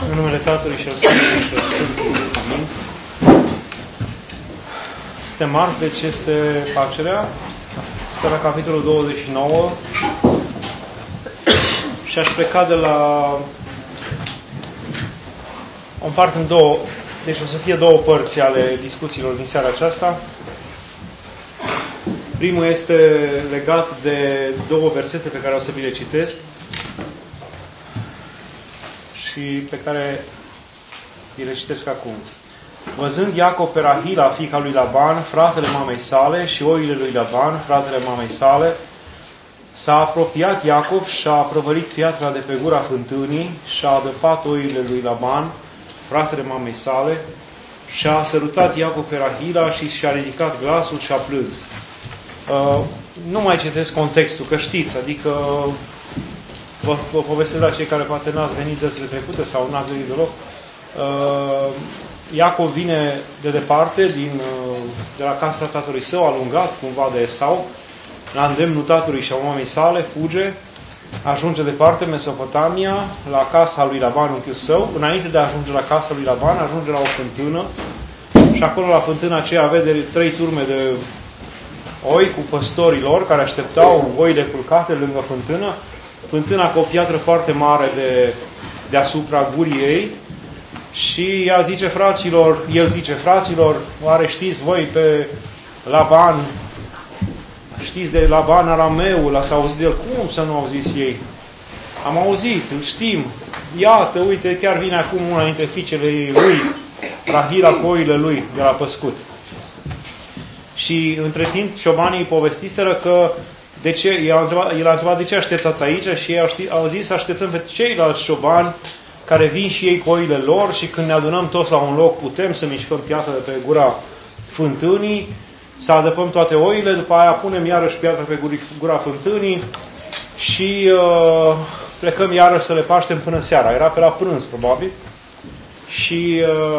În numele Tatălui și al Fiului și al Sfântului. Amin. Suntem marți, deci este facerea. Este la capitolul 29. Și aș pleca de la... o împart în două. Deci o să fie două părți ale discuțiilor din seara aceasta. Primul este legat de două versete pe care o să vi le citesc și pe care vi le citesc acum. Văzând Iacov pe Rahila, fiica lui Laban, fratele mamei sale, și oile lui Laban, fratele mamei sale, s-a apropiat Iacov și a prăvălit piatra de pe gura fântânii și a adăpat oile lui Laban, fratele mamei sale, și a sărutat Iacov pe Rahila și și-a ridicat glasul și a plâns. Nu mai citesc contextul, că știți, adică vă povestesc la cei care poate n-ați venit dățile trecute sau n-ați venit deloc. Iacov vine de departe, de la casa tatălui său, alungat cumva de Esau, la îndemnul tatălui și a mamei sale, fuge, ajunge departe, Mesopotamia, la casa lui Laban, unchiul său. Înainte de a ajunge la casa lui Laban, ajunge la o fântână și acolo la fântâna aceea vede 3 turme de oi cu păstorii lor care așteptau oile culcate lângă fântână. Fântâna cu o piatră foarte mare deasupra gurii ei. Și el zice fraților, oare știți voi pe Laban? Știți de Laban Arameu? L-ați auzit de el? Cum să nu auziți ei? Am auzit, îl știm. Iată, uite, chiar vine acum una dintre fiicele lui, Rahila, cu oile lui de la păscut. Și între timp ciobanii povestiseră că de ce, el a întrebat de ce așteptați aici și ei au zis să așteptăm pe ceilalți ciobani care vin și ei cu oile lor și când ne adunăm toți la un loc putem să mișcăm piatra de pe gura fântânii, să adăpăm toate oile, după aia punem iarăși piatra pe gura fântânii și plecăm iarăși să le paștem până seara. Era pe la prânz, probabil. Și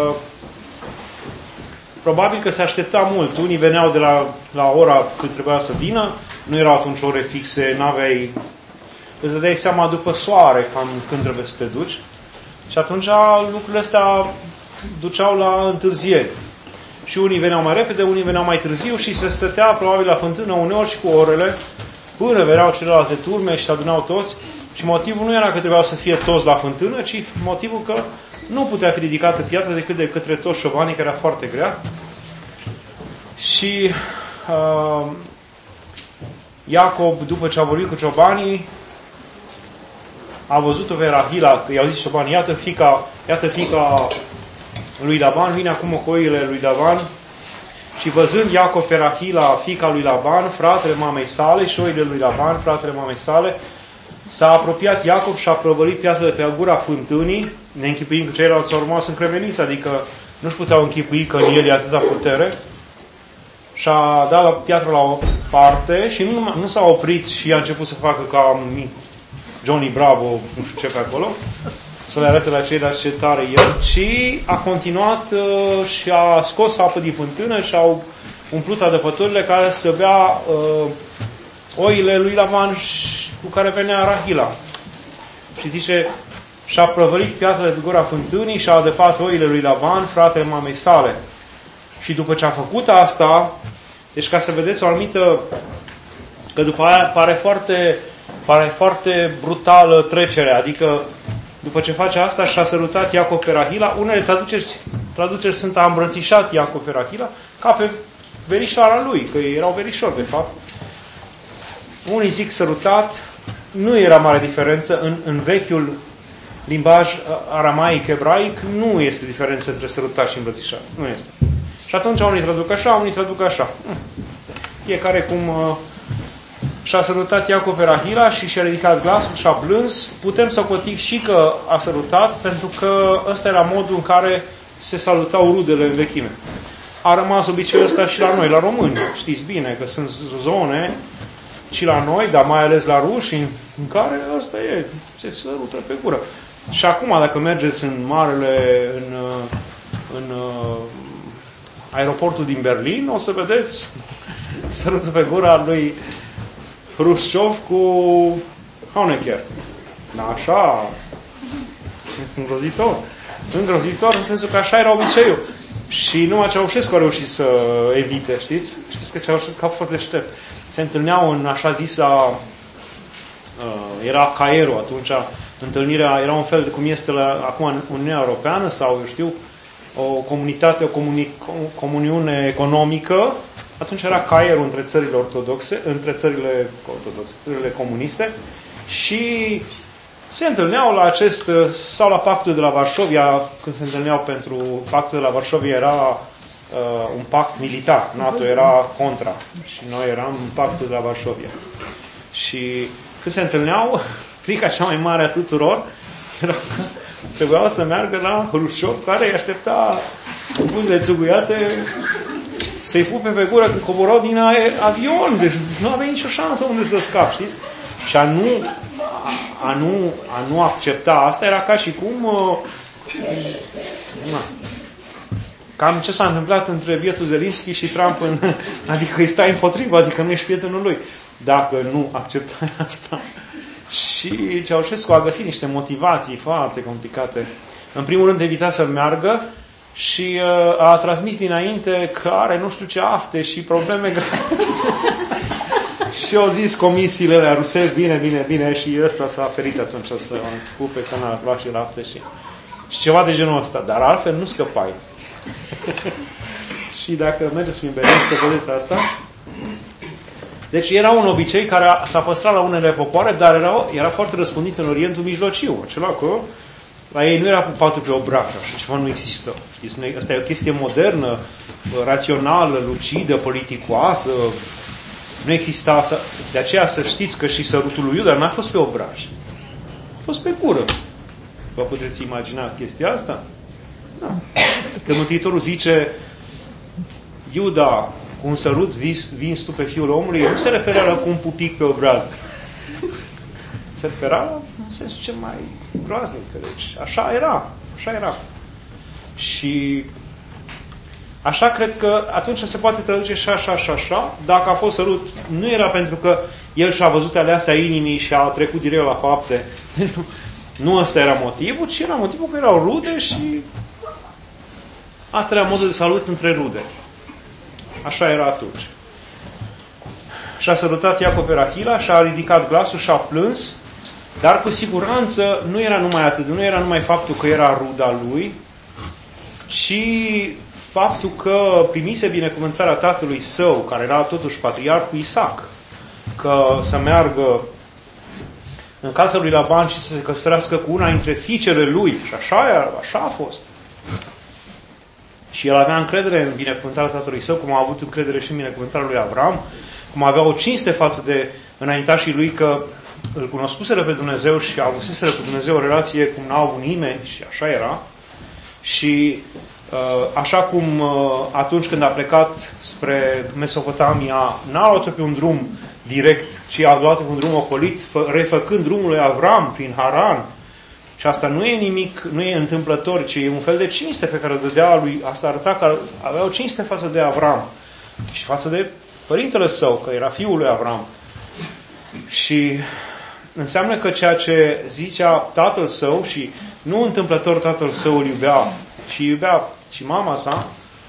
probabil că se aștepta mult. Unii veneau de la ora când trebuia să vină, nu erau atunci ore fixe, n-aveai... Îți dădeai seama după soare cam când trebuie să te duci. Și atunci lucrurile astea duceau la întârzieri. Și unii veneau mai repede, unii veneau mai târziu și se stătea probabil la fântână uneori și cu orele până veneau celelalte turme și se adunau toți. Și motivul nu era că trebuiau să fie toți la fântână, ci motivul că nu putea fi ridicată piatra decât de către toți șobanii, care era foarte grea. Și Iacov, după ce a vorbit cu ciobanii, a văzut-o pe Rahila, că i-au zis ciobanii, iată fiica lui Laban, vine acum cu oile lui Laban. Și văzând Iacov pe Rahila, fiica lui Laban, fratele mamei sale, și oile lui Laban, fratele mamei sale, s-a apropiat Iacov și a prăvălit piatra de pe gura fântânii, ne închipuim că ceilalți au rămas încremeniți, adică nu-și puteau închipui că în el e atâta putere, și a dat piatra la o parte și nu s-a oprit și a început să facă ca Johnny Bravo, nu știu ce pe acolo, să le arate la ceilalți ce tare el, și a continuat și a scos apă din fântână și au umplut adăpăturile care să bea oile lui Laban cu care venea Rahila. Și zice, și-a prăvălit piatra de pe gura fântânii și a adăpat oile lui Laban, fratele mamei sale. Și după ce a făcut asta, deci ca să vedeți o anumită, că după aia pare foarte brutală trecerea, adică după ce face asta și-a sărutat Iacov pe Rahila, unele traduceri sunt a îmbrățișat Iacov pe Rahila ca pe verișoara lui, că erau verișori de fapt. Unii zic sărutat, nu era mare diferență, în vechiul limbaj aramaic, ebraic, nu este diferență între sărutat și îmbrățișat, nu este. Și atunci unii traduc așa, unii traduc așa. Fiecare cum și-a sărutat Iacov pe Rahila și și-a ridicat glasul și a plâns. Putem să cotim și că a sărutat, pentru că ăsta era modul în care se salutau rudele în vechime. A rămas obiceiul ăsta și la noi, la români. Știți bine că sunt zone și la noi, dar mai ales la ruși, în care ăsta e, se sărută pe gură. Și acum, dacă mergeți în aeroportul din Berlin, o să vedeți sărutul pe gura lui Hrușciov cu Honecker. Așa. Îngrozitor. Îngrozitor în sensul că așa era obiceiul. Și numai Ceaușescu a reușit să evite, știți? Știți că Ceaușescu a fost deștept. Se întâlneau în așa zisa, era Cairo atunci, întâlnirea era un fel de cum este acum în Uniunea Europeană sau, eu știu, o comunitate, o comuniune economică. Atunci era Cairo între țările ortodoxe, țările comuniste și se întâlneau la acest, sau la pactul de la Varșovia, când se întâlneau pentru pactul de la Varșovia era un pact militar, NATO era contra și noi eram în pactul de la Varșovia. Și când se întâlneau, frica cea mai mare a tuturor era că trebuiau să meargă la Hrușov, care îi aștepta cu buzele țuguiate să-i pupe pe gură când coborau din avion. Deci nu avea nicio șansă unde să scap, știți? Și a nu accepta asta era ca și cum cam ce s-a întâmplat între bietul Zelinski și Trump adică îi stai împotriva, adică nu ești prietenul lui dacă nu acceptai asta. Și Ceaușescu a găsit niște motivații foarte complicate. În primul rând evita să meargă și a transmis dinainte că are nu știu ce afte și probleme grave. Și au zis comisiile alea rusești, bine, și ăsta s-a ferit atunci să spupe că n-a luat și rafte și ceva de genul ăsta. Dar altfel nu scăpai. Și dacă mergeți prin Berlin să vedeți asta. Deci era un obicei care s-a păstrat la unele popoare, dar era foarte răspândit în Orientul Mijlociu. Acela că la ei nu era pupatul pe obraj, așa ceva nu există. Știți, asta e o chestie modernă, rațională, lucidă, politicoasă. Nu exista, de aceea să știți că și sărutul lui Iuda n-a fost pe obraj. A fost pe gură. Vă puteți imagina chestia asta? Da. Când Mântuitorul zice Iuda, cu un sărut vinzi tu pe Fiul omului, nu se referea la cu un pupic pe obraz. Se referea la în sensul cel mai groaznic. Deci, așa era. Și așa cred că atunci se poate traduce și așa. Dacă a fost sărut, nu era pentru că el și-a văzut aleasea inimii și a trecut direct la fapte. Nu ăsta era motivul, ci era motivul că erau rude și asta era modul de salut între rude. Așa era atunci. Și-a sărutat Iacov pe Rahila și-a ridicat glasul și-a plâns, dar cu siguranță nu era numai atât, nu era numai faptul că era ruda lui, ci faptul că primise binecuvântarea tatălui său, care era totuși patriarhul Isaac, că să meargă în casa lui Laban și să se căsătorească cu una dintre fiicele lui. Și așa a fost. Și el avea încredere în binecuvântarea tatălui său, cum a avut încredere și în binecuvântarea lui Avram, cum avea o cinste față de înaintașii lui, că îl cunoscuseră pe Dumnezeu și avuseseră cu Dumnezeu o relație cum n-a avut nimeni, și așa era. Și așa cum atunci când a plecat spre Mesopotamia, n-a luat-o pe un drum direct, ci a luat-o pe un drum ocolit, refăcând drumul lui Avram prin Haran. Și asta nu e nimic, nu e întâmplător, ci e un fel de cinste pe care o dădea lui. Asta arăta că avea o cinste față de Avram și față de părintele său, că era fiul lui Avram. Și înseamnă că ceea ce zicea tatăl său, și nu întâmplător tatăl său îl iubea, și iubea și mama sa,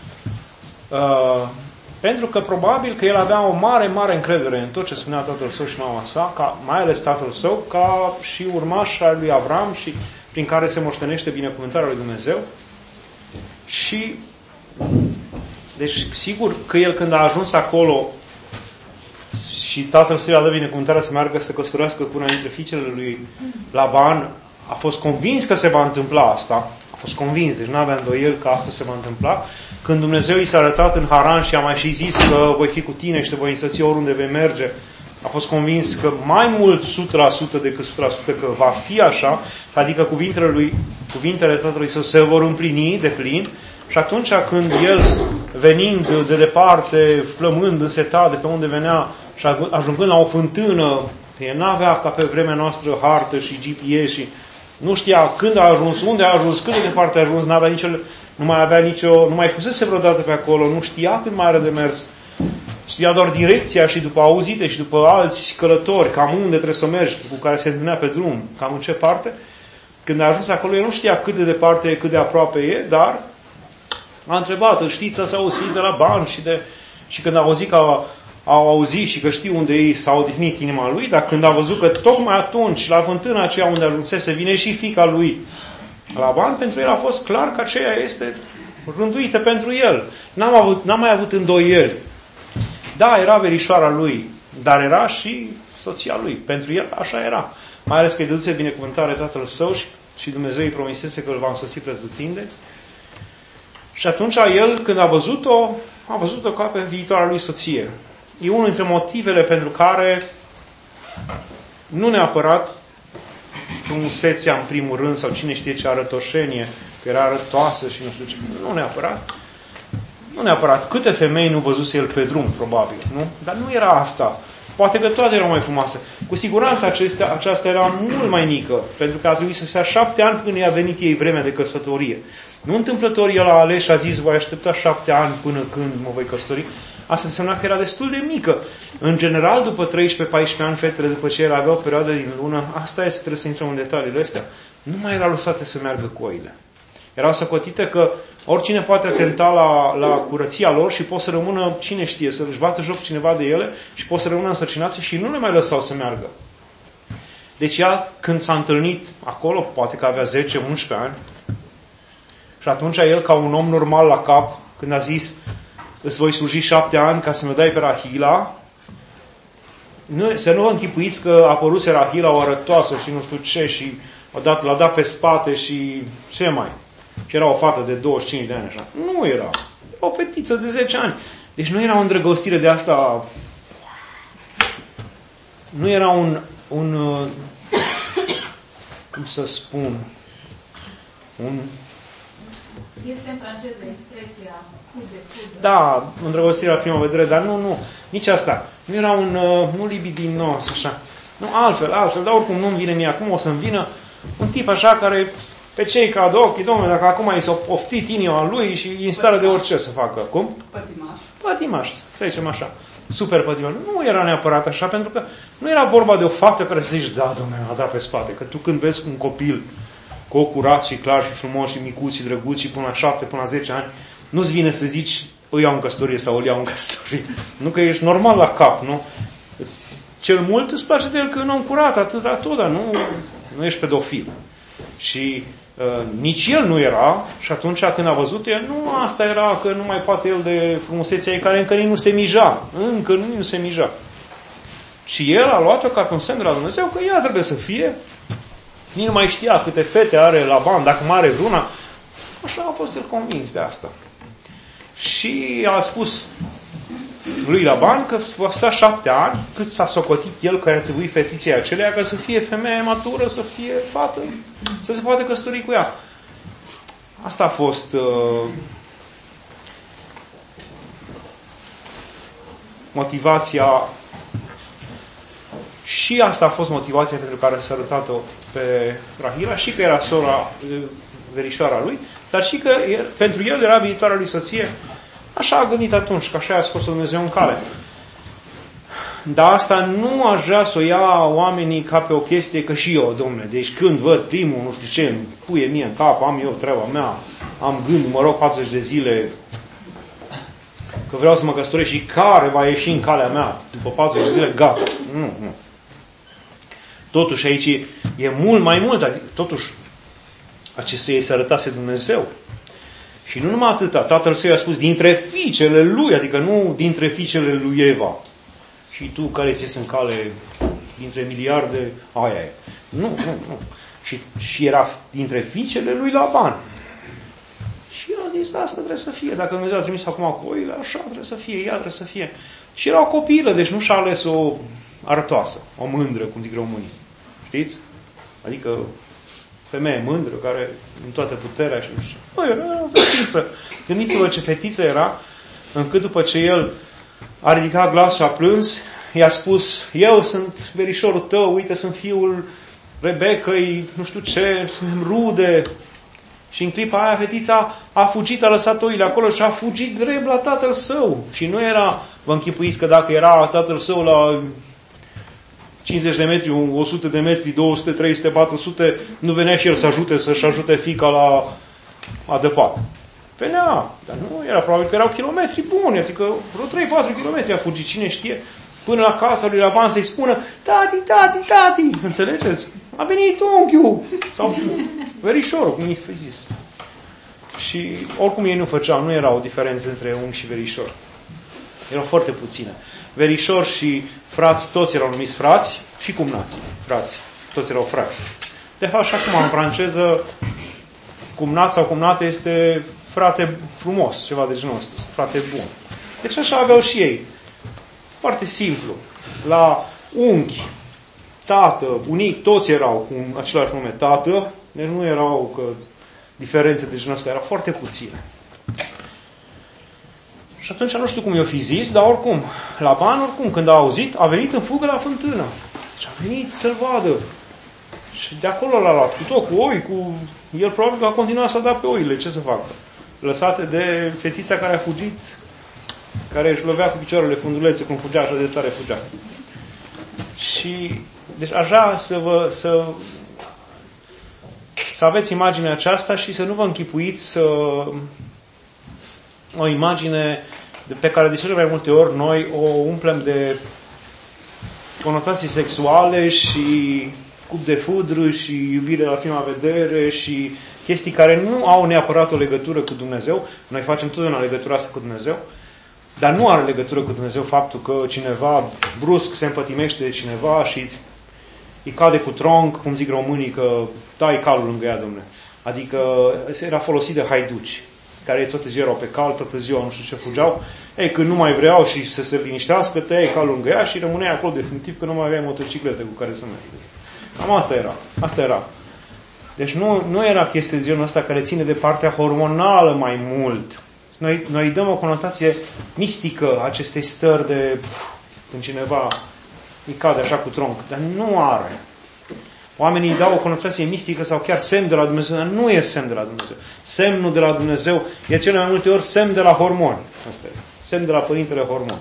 pentru că probabil că el avea o mare, mare încredere în tot ce spunea tatăl său și mama sa, mai ales tatăl său, ca și urmaș al lui Avram și prin care se moștenește binecuvântarea lui Dumnezeu. Și deci sigur că el când a ajuns acolo și tatăl său i-a dat binecuvântarea să meargă să căsătorească cu una dintre fiicele lui Laban, a fost convins că se va întâmpla asta. A fost convins, deci nu avea îndoieli că asta se va întâmpla. Când Dumnezeu i s-a arătat în Haran și a mai și zis că voi fi cu tine și te voi însoți oriunde vei merge, a fost convins că mai mult 100% decât 100% că va fi așa, adică cuvintele tatălui său se vor împlini de plin. Și atunci când el, venind de departe, flămând, însetat de pe unde venea și ajungând la o fântână, el n-avea ca pe vremea noastră hartă și GPS și nu știa când a ajuns, unde a ajuns, cât de departe a ajuns, nu mai fusese vreodată pe acolo, nu știa cât mai are de mers. Știa doar direcția și după auzite și după alți călători, cam unde trebuie să mergi, cu care se întâlnea pe drum, cam în ce parte. când a ajuns acolo, el nu știa cât de departe, cât de aproape e, dar a întrebat, știți, s-a auzit de Laban și când a auzit că au auzit și că știu unde ei s-a odihnit inima lui, dar când a văzut că tocmai atunci, la fântâna aceea unde ajunsese, vine și fiica lui Laban, pentru el a fost clar că aceea este rânduită pentru el. N-a mai avut îndoieli. Da, era verișoara lui, dar era și soția lui. Pentru el așa era. Mai ales că îi dăduse binecuvântare tatăl său și Dumnezeu îi promisese că îl va însoți pretutindeni. Și atunci el, când a văzut-o ca pe viitoarea lui soție. E unul dintre motivele pentru care nu neapărat frumusețea în primul rând, sau cine știe ce arătoșenie, că era arătoasă și nu știu ce. Nu neapărat. Câte femei nu văzuse el pe drum, probabil, nu? Dar nu era asta. Poate că toate erau mai frumoase. Cu siguranță aceasta era mult mai mică, pentru că a trebuit să stea 7 ani până i-a venit ei vremea de căsătorie. Nu întâmplător el a ales și a zis, voi aștepta 7 ani până când mă voi căsători. Asta însemna că era destul de mică. În general, după 13-14 ani, fetele, după ce ele aveau o perioadă din lună, asta este, trebuie să intrăm în detaliile astea, nu mai erau lăsate să meargă cu oile. Erau socotite că oricine poate atenta la curăția lor și pot să rămână, cine știe, să își bată joc cineva de ele și pot să rămână însărcinați și nu le mai lăsau să meargă. Deci ea, când s-a întâlnit acolo, poate că avea 10-11 ani, și atunci el, ca un om normal la cap, când a zis, îți voi sluji 7 ani ca să mă dai pe Rahila, să nu vă închipuiți că a apăruse Rahila o arătoasă și nu știu ce și l-a dat pe spate și ce mai. Și era o fată de 25 de ani așa. Nu era. O fetiță de 10 ani. Deci nu era o îndrăgostire de asta. Nu era un cum să spun, este în franceză expresia cu de pudă. Da, îndrăgostire la prima vedere, dar nu, nici asta. Nu era nu libidinos, așa. Nu, altfel, dar oricum nu-mi vine mie acum, o să-mi vină un tip așa care pe cei cad ochii, domnule, dacă acum i s-a poftit inima lui și e în stare de orice să facă. Cum? Pătimaș, să zicem așa. Super pătimaș. Nu era neapărat așa, pentru că nu era vorba de o fată care să zici, da, domnule, a dat pe spate. Că tu când vezi un copil cu ochi curați și clar și frumos și micuț și drăguț și până la 7, până la 10 ani, nu-ți vine să zici, îi iau în căsătorie sau îl iau în căsătorie. Nu că ești normal la cap, nu? Cel mult îți place de el că e un om curat, atât, dar nu ești pedofil. Și nici el nu era, și atunci când a văzut el, nu asta era că nu mai poate el de frumusețea ei care încă nici nu se mija. Încă nu se mija. Și el a luat-o ca pe un semn de la Dumnezeu că ea trebuie să fie. Nici nu mai știa câte fete are Laban, dacă mai are vreuna. Așa a fost el convins de asta. Și a spus lui Laban că va sta 7 ani, cât s-a socotit el că ar trebui fetiței acelea, ca să fie femeie matură, să fie fată, să se poată căsători cu ea. Asta a fost motivația, și asta a fost motivația pentru care s-a arătat-o pe Rahila, și că era sora, verișoara lui, dar și că pentru el era viitoarea lui soție. Așa a gândit atunci, că așa a scos Dumnezeu în cale. Dar asta nu aș vrea să o ia oamenii ca pe o chestie că și eu, domnule, deci când văd primul, nu știu ce, îmi puie mie în cap, am eu treaba mea, am gând, mă rog 40 de zile că vreau să mă căsătoresc și care va ieși în calea mea după 40 de zile, gata. Nu. Totuși aici e mult mai mult, adică, totuși acestuia se arătase Dumnezeu. Și nu numai atâta, tatăl său i-a spus dintre fiicele lui, adică nu dintre fiicele lui Eva. Și tu care ți ies în cale dintre miliarde, aia e. Nu. Și era dintre fiicele lui Laban. Și el a zis, asta trebuie să fie. Dacă Dumnezeu a trimis acum cu oile, așa trebuie să fie, ea trebuie să fie. Și era o copilă, deci nu și-a ales o arătoasă, o mândră, cum zic românii. Știți? Adică femeie mândră, care în toată puterea și nu știu. Băi, era o fetiță. Gândiți-vă ce fetiță era, încât după ce el a ridicat glas și a plâns, i-a spus, eu sunt verișorul tău, uite, sunt fiul Rebecăi, nu știu ce, suntem rude. Și în clipa aia fetița a fugit, a lăsat oile acolo și a fugit drept la tatăl său. Și nu era, vă închipuiți că dacă era tatăl său la 50 de metri, 100 de metri, 200, 300, 400, nu venea și el să-și ajute fiica la adăpat. Venea, dar nu era, probabil că erau kilometri buni, adică vreo 3-4 kilometri a fugit, cine știe, până la casa lui Laban să-i spună, tati, înțelegeți? A venit unchiul, sau verișorul, cum i-a zis. Și oricum ei nu făceau, nu era o diferență între unchi și verișor. Erau foarte puține. Verișor și frați, toți erau numiți frați și cumnați. Frați, toți erau frați. De fapt, și acum în franceză, cumnat sau cumnată este frate frumos, ceva de genul ăsta, frate bun. Deci așa aveau și ei. Foarte simplu. La unchi, tată, bunic, toți erau cu același nume tată, deci nu erau că diferențe de genul ăsta, erau foarte puține. Și atunci nu știu cum i-o fi zis, dar oricum, Laban, oricum, când a auzit, a venit în fugă la fântână. Și a venit să-l vadă. Și de acolo l-a luat, cu tot, cu oi, cu... El probabil că a continuat să-l da pe oile, ce să facă? Lăsate de fetița care a fugit, care își lovea cu picioarele fundulețe, cum fugea, așa de tare fugea. Și, deci așa să aveți imaginea aceasta și să nu vă închipuiți o imagine pe care de cele mai multe ori noi o umplem de conotații sexuale și cup de fudru și iubire la prima vedere și chestii care nu au neapărat o legătură cu Dumnezeu. Noi facem totdeauna legătura asta cu Dumnezeu, dar nu are legătură cu Dumnezeu faptul că cineva brusc se împătimește de cineva și îi cade cu tronc, cum zic românii, că dai calul lângă ea, dom'le. Adică era folosit de haiduci, care toată ziua erau pe cal, toată ziua nu știu ce fugeau. Ei, când nu mai vreau și să se liniștească, tăiai calul lângă ea și rămâneai acolo definitiv că nu mai aveai motocicletă cu care să mergi. Cam asta era. Deci nu era chestie de genul ăsta care ține de partea hormonală mai mult. Noi dăm o conotație mistică acestei stări de când cineva îi cade așa cu tronc, dar nu are. Oamenii îi dau o conotație mistică sau chiar semn de la Dumnezeu, dar nu e semn de la Dumnezeu. Semnul de la Dumnezeu e cele mai multe ori semn de la hormoni. Asta e. Semn de la Părintele Hormon.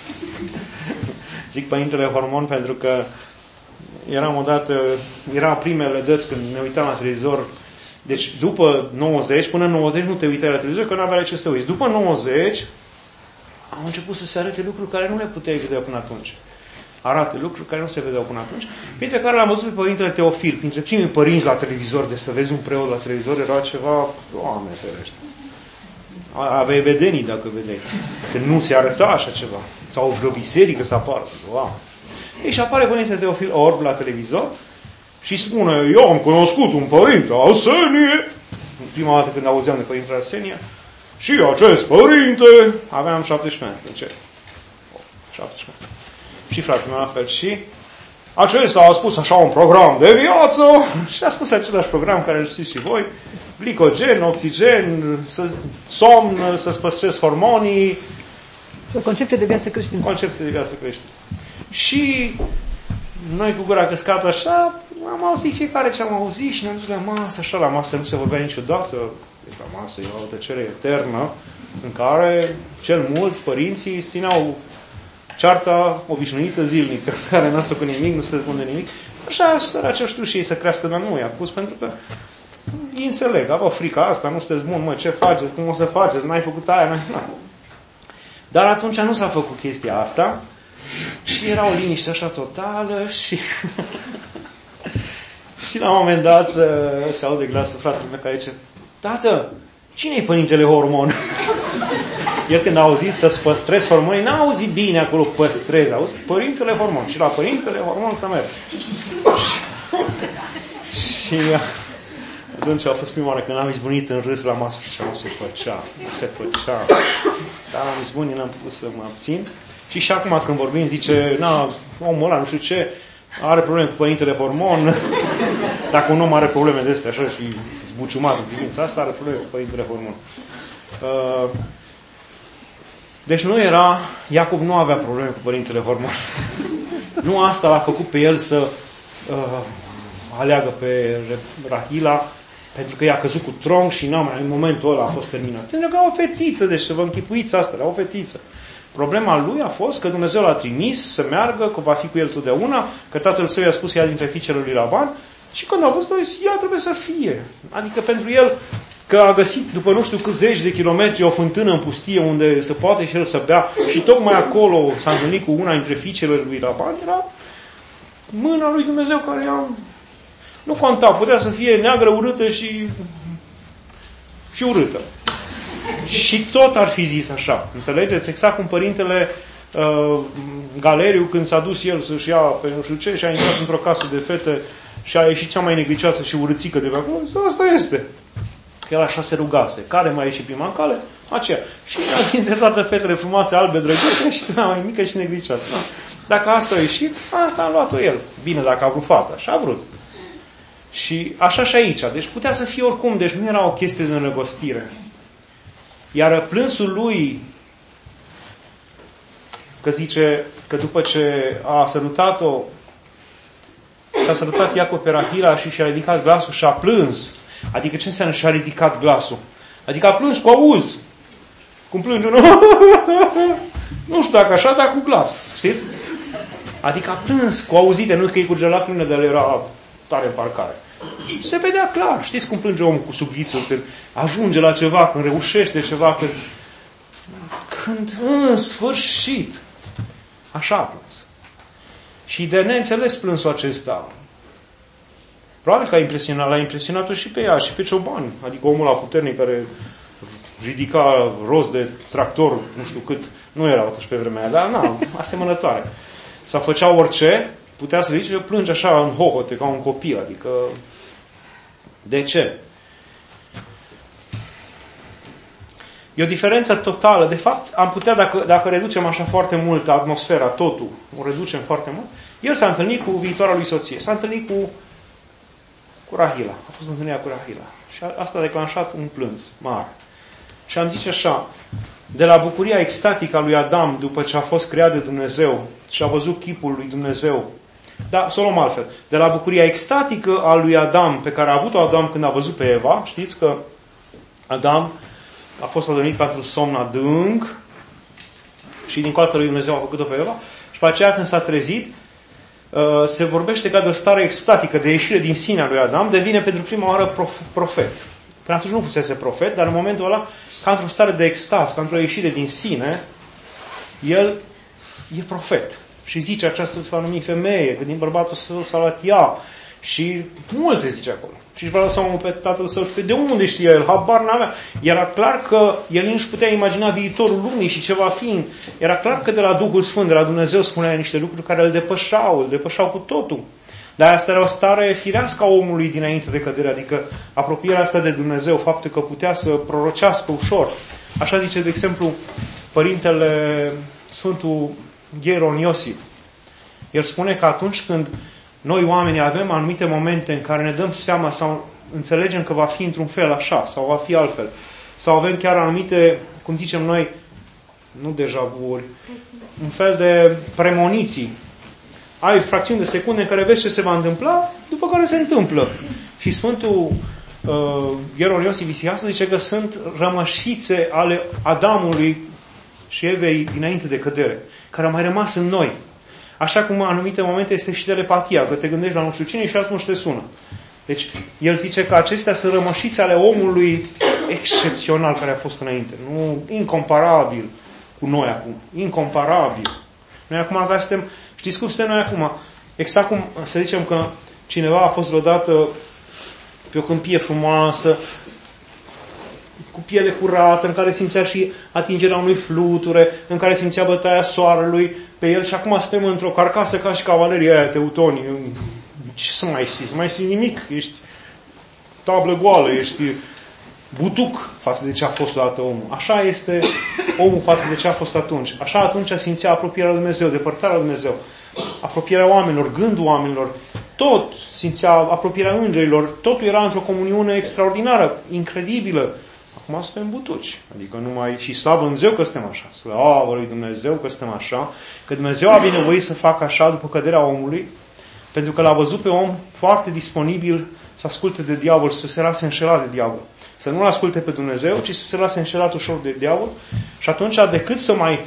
Zic Părintele Hormon pentru că eram odată, era primele dăți când ne uitam la televizor. Deci după 90, până în 90 nu te uitai la televizor, că nu aveai ce să te uiți. După 90 au început să se arate lucruri care nu le puteai vedea până atunci. Arate lucruri care nu se vedeau până atunci, printre care l-am văzut pe Părintele Teofil, printre primii părinți la televizor, de să vezi un preot la televizor, era ceva, Doamne ferește. Aveai vedenii dacă vedeai. Că nu se arăta așa ceva. Sau vreo biserică să apară. Wow. Ei, și apare Părintele Teofil orb la televizor și spune, eu am cunoscut un părinte, Arsenie. Prima dată când auzeam de Părintele Arsenie, și acest părinte, aveam 17 ani. De ce? 17 ani. Și fratele meu la fel. Și acesta a spus așa un program de viață și a spus același program care îl știți și voi, glicogen, oxigen, somn, să-ți păstrezi hormonii. O concepție de viață creștină. Concepție de viață creștină. Și noi cu gura căscată așa, am auzit fiecare ce am auzit și ne-am dus la masă, așa la masă nu se vorbea niciodată. La masă e o tăcere eternă în care cel mult părinții țineau cearta obișnuită zilnică, care n-a cu nimic, nu se spune nimic. Așa săraci știu și ei să crească, dar nu i-a pus, pentru că ei înțeleg, aveau frica asta, nu sunteți bun, mă, ce faceți, cum o să faceți, n-ai făcut aia, n-ai. Dar atunci nu s-a făcut chestia asta și era o liniște așa totală și și la un moment dat se aude glasul fratele meu care zice, tată, cine-i Părintele Hormon? El când a auzit să-ți păstrezi hormonii, n-a auzit bine acolo păstrezi, a auzit Părintele Hormon. Și la Părintele Hormon să mergi. Și atunci a fost prima oară când am izbunit în râs la masă și nu se făcea. Dar am izbunit, n-am putut să mă abțin. Și acum când vorbim zice, omul ăla nu știu ce, are probleme cu Părintele Hormon. Dacă un om are probleme de astea așa și zbuciumat în privința asta, are probleme cu Părintele Hormon. Deci Iacob nu avea probleme cu Părintele Hormon. Nu asta l-a făcut pe el să aleagă pe Rahila, pentru că i-a căzut cu tronc și în momentul ăla a fost terminat. Pentru că era o fetiță, deci să vă închipuiți asta, era o fetiță. Problema lui a fost că Dumnezeu l-a trimis să meargă, că va fi cu el totdeauna, că tatăl său i-a spus ea dintre fiicele lui Laban și când a văzut, ea trebuie să fie. Adică pentru el, că a găsit după nu știu câți zeci de kilometri o fântână în pustie unde se poate și el să bea și tocmai acolo s-a întâlnit cu una dintre fiicele lui Laban, era mâna lui Dumnezeu care nu conta, putea să fie neagră, urâtă și urâtă. Și tot ar fi zis așa. Înțelegeți? Exact cum părintele Galeriu, când s-a dus el să-și ia pe nu știu ce și a intrat într-o casă de fete și a ieșit cea mai neglicioasă și urâțică de pe acolo, asta este. Că el așa se rugase. Care mai ieși prima în cale? Aceea. Și era dintre toate fetele frumoase, albe, drăguțe și una mai mică și neglicioasă. Dacă asta a ieșit, asta a luat-o el. Bine, dacă a vrut fata. Și a vrut. Și așa și aici. Deci putea să fie oricum. Deci nu era o chestie de înnăgostire. Iar plânsul lui, că zice că după ce a sărutat-o, și a sărutat Iacov pe Rahila și și-a ridicat glasul și a plâns. Adică ce înseamnă și-a ridicat glasul? Adică a plâns cu auz. Cum plânge unul. Nu știu dacă așa, dar cu glas. Știți? Adică a plâns cu auzite. Nu că îi curge lacrimile, dar era tare în parcare. Se vedea clar. Știți cum plânge omul cu sughițul când ajunge la ceva, când reușește ceva, când în sfârșit. Așa a plâns. Și de neînțeles plânsul acesta. Probabil că l-a impresionat-o și pe ea, și pe ciobani. Adică omul ăla puternic care ridica rost de tractor, nu știu cât, nu era atunci pe vremea aia, dar asemănătoare. Să făcea orice, putea să zice, plânge așa în hohote, ca un copil. Adică, de ce? E o diferență totală. De fapt, am putea, dacă reducem așa foarte mult atmosfera, totul, o reducem foarte mult, el s-a întâlnit cu viitoarea lui soție. S-a întâlnit cu Rahila. A fost întâlnirea cu Rahila. Și asta a declanșat un plâns mare. Și am zis așa, de la bucuria extatică a lui Adam după ce a fost creat de Dumnezeu și a văzut chipul lui Dumnezeu, da, să o luăm altfel, de la bucuria extatică a lui Adam, pe care a avut-o Adam când a văzut pe Eva, știți că Adam a fost adormit pentru somn adânc și din coasta lui Dumnezeu a făcut-o pe Eva și pe aceea când s-a trezit, se vorbește ca de o stare extatică, de ieșire din sinea lui Adam, devine pentru prima oară profet. Până atunci nu fusese profet, dar în momentul ăla, ca într-o stare de extaz, ca într-o ieșire din sine, el e profet. Și zice, aceasta se va numi femeie, că din bărbatul său s-a luat ea. Și multe zice acolo. Și își va lăsa omul pe tatăl său și pe de unde știa el? Habar n-avea. Era clar că el nu-și putea imagina viitorul lumii și ce va fi. Era clar că de la Duhul Sfânt, de la Dumnezeu spunea niște lucruri care îl depășau cu totul. Dar asta era o stare firească a omului dinainte de cădere, adică apropierea asta de Dumnezeu, faptul că putea să prorocească ușor. Așa zice, de exemplu, părintele Sfântul Ieron Iosif. El spune că atunci când noi oamenii avem anumite momente în care ne dăm seama sau înțelegem că va fi într-un fel așa sau va fi altfel, sau avem chiar anumite, cum zicem noi, nu deja vuuri, un fel de premoniții. Ai fracțiuni de secunde în care vezi ce se va întâmpla, după care se întâmplă. Și Sfântul Ieron Iosif Isias zice că sunt rămășițe ale Adamului și Evei dinainte de cădere, care au mai rămas în noi. Așa cum în anumite momente este și telepatia, că te gândești la nu știu cine și atunci te sună. Deci, el zice că acestea sunt rămășițe ale omului excepțional care a fost înainte. Nu, incomparabil cu noi acum. Incomparabil. Noi acum, dacă suntem, știți cum suntem noi acum? Exact cum să zicem că cineva a fost vreodată pe o câmpie frumoasă, cu piele curată, în care simțea și atingerea unui fluture, în care simțea bătaia soarelui pe el și acum suntem într-o carcasă ca și cavalerii aia teutonii. Ce să mai simți? Mai simți nimic. Ești tablă goală, ești butuc față de ce a fost odată omul. Așa este omul față de ce a fost atunci. Așa atunci simțea apropierea lui Dumnezeu, depărtarea lui Dumnezeu, apropierea oamenilor, gândul oamenilor, tot simțea apropierea îngerilor, totul era într-o comuniune extraordinară, incredibilă. Acum suntem butuci. Adică numai și slavă Dumnezeu că suntem așa. Slavă lui Dumnezeu că suntem așa. Că Dumnezeu a binevoit să facă așa după căderea omului, pentru că l-a văzut pe om foarte disponibil să asculte de diavol, să se lase înșelat de diavol. Să nu-l asculte pe Dumnezeu, ci să se lase înșelat ușor de diavol. Și atunci, decât să mai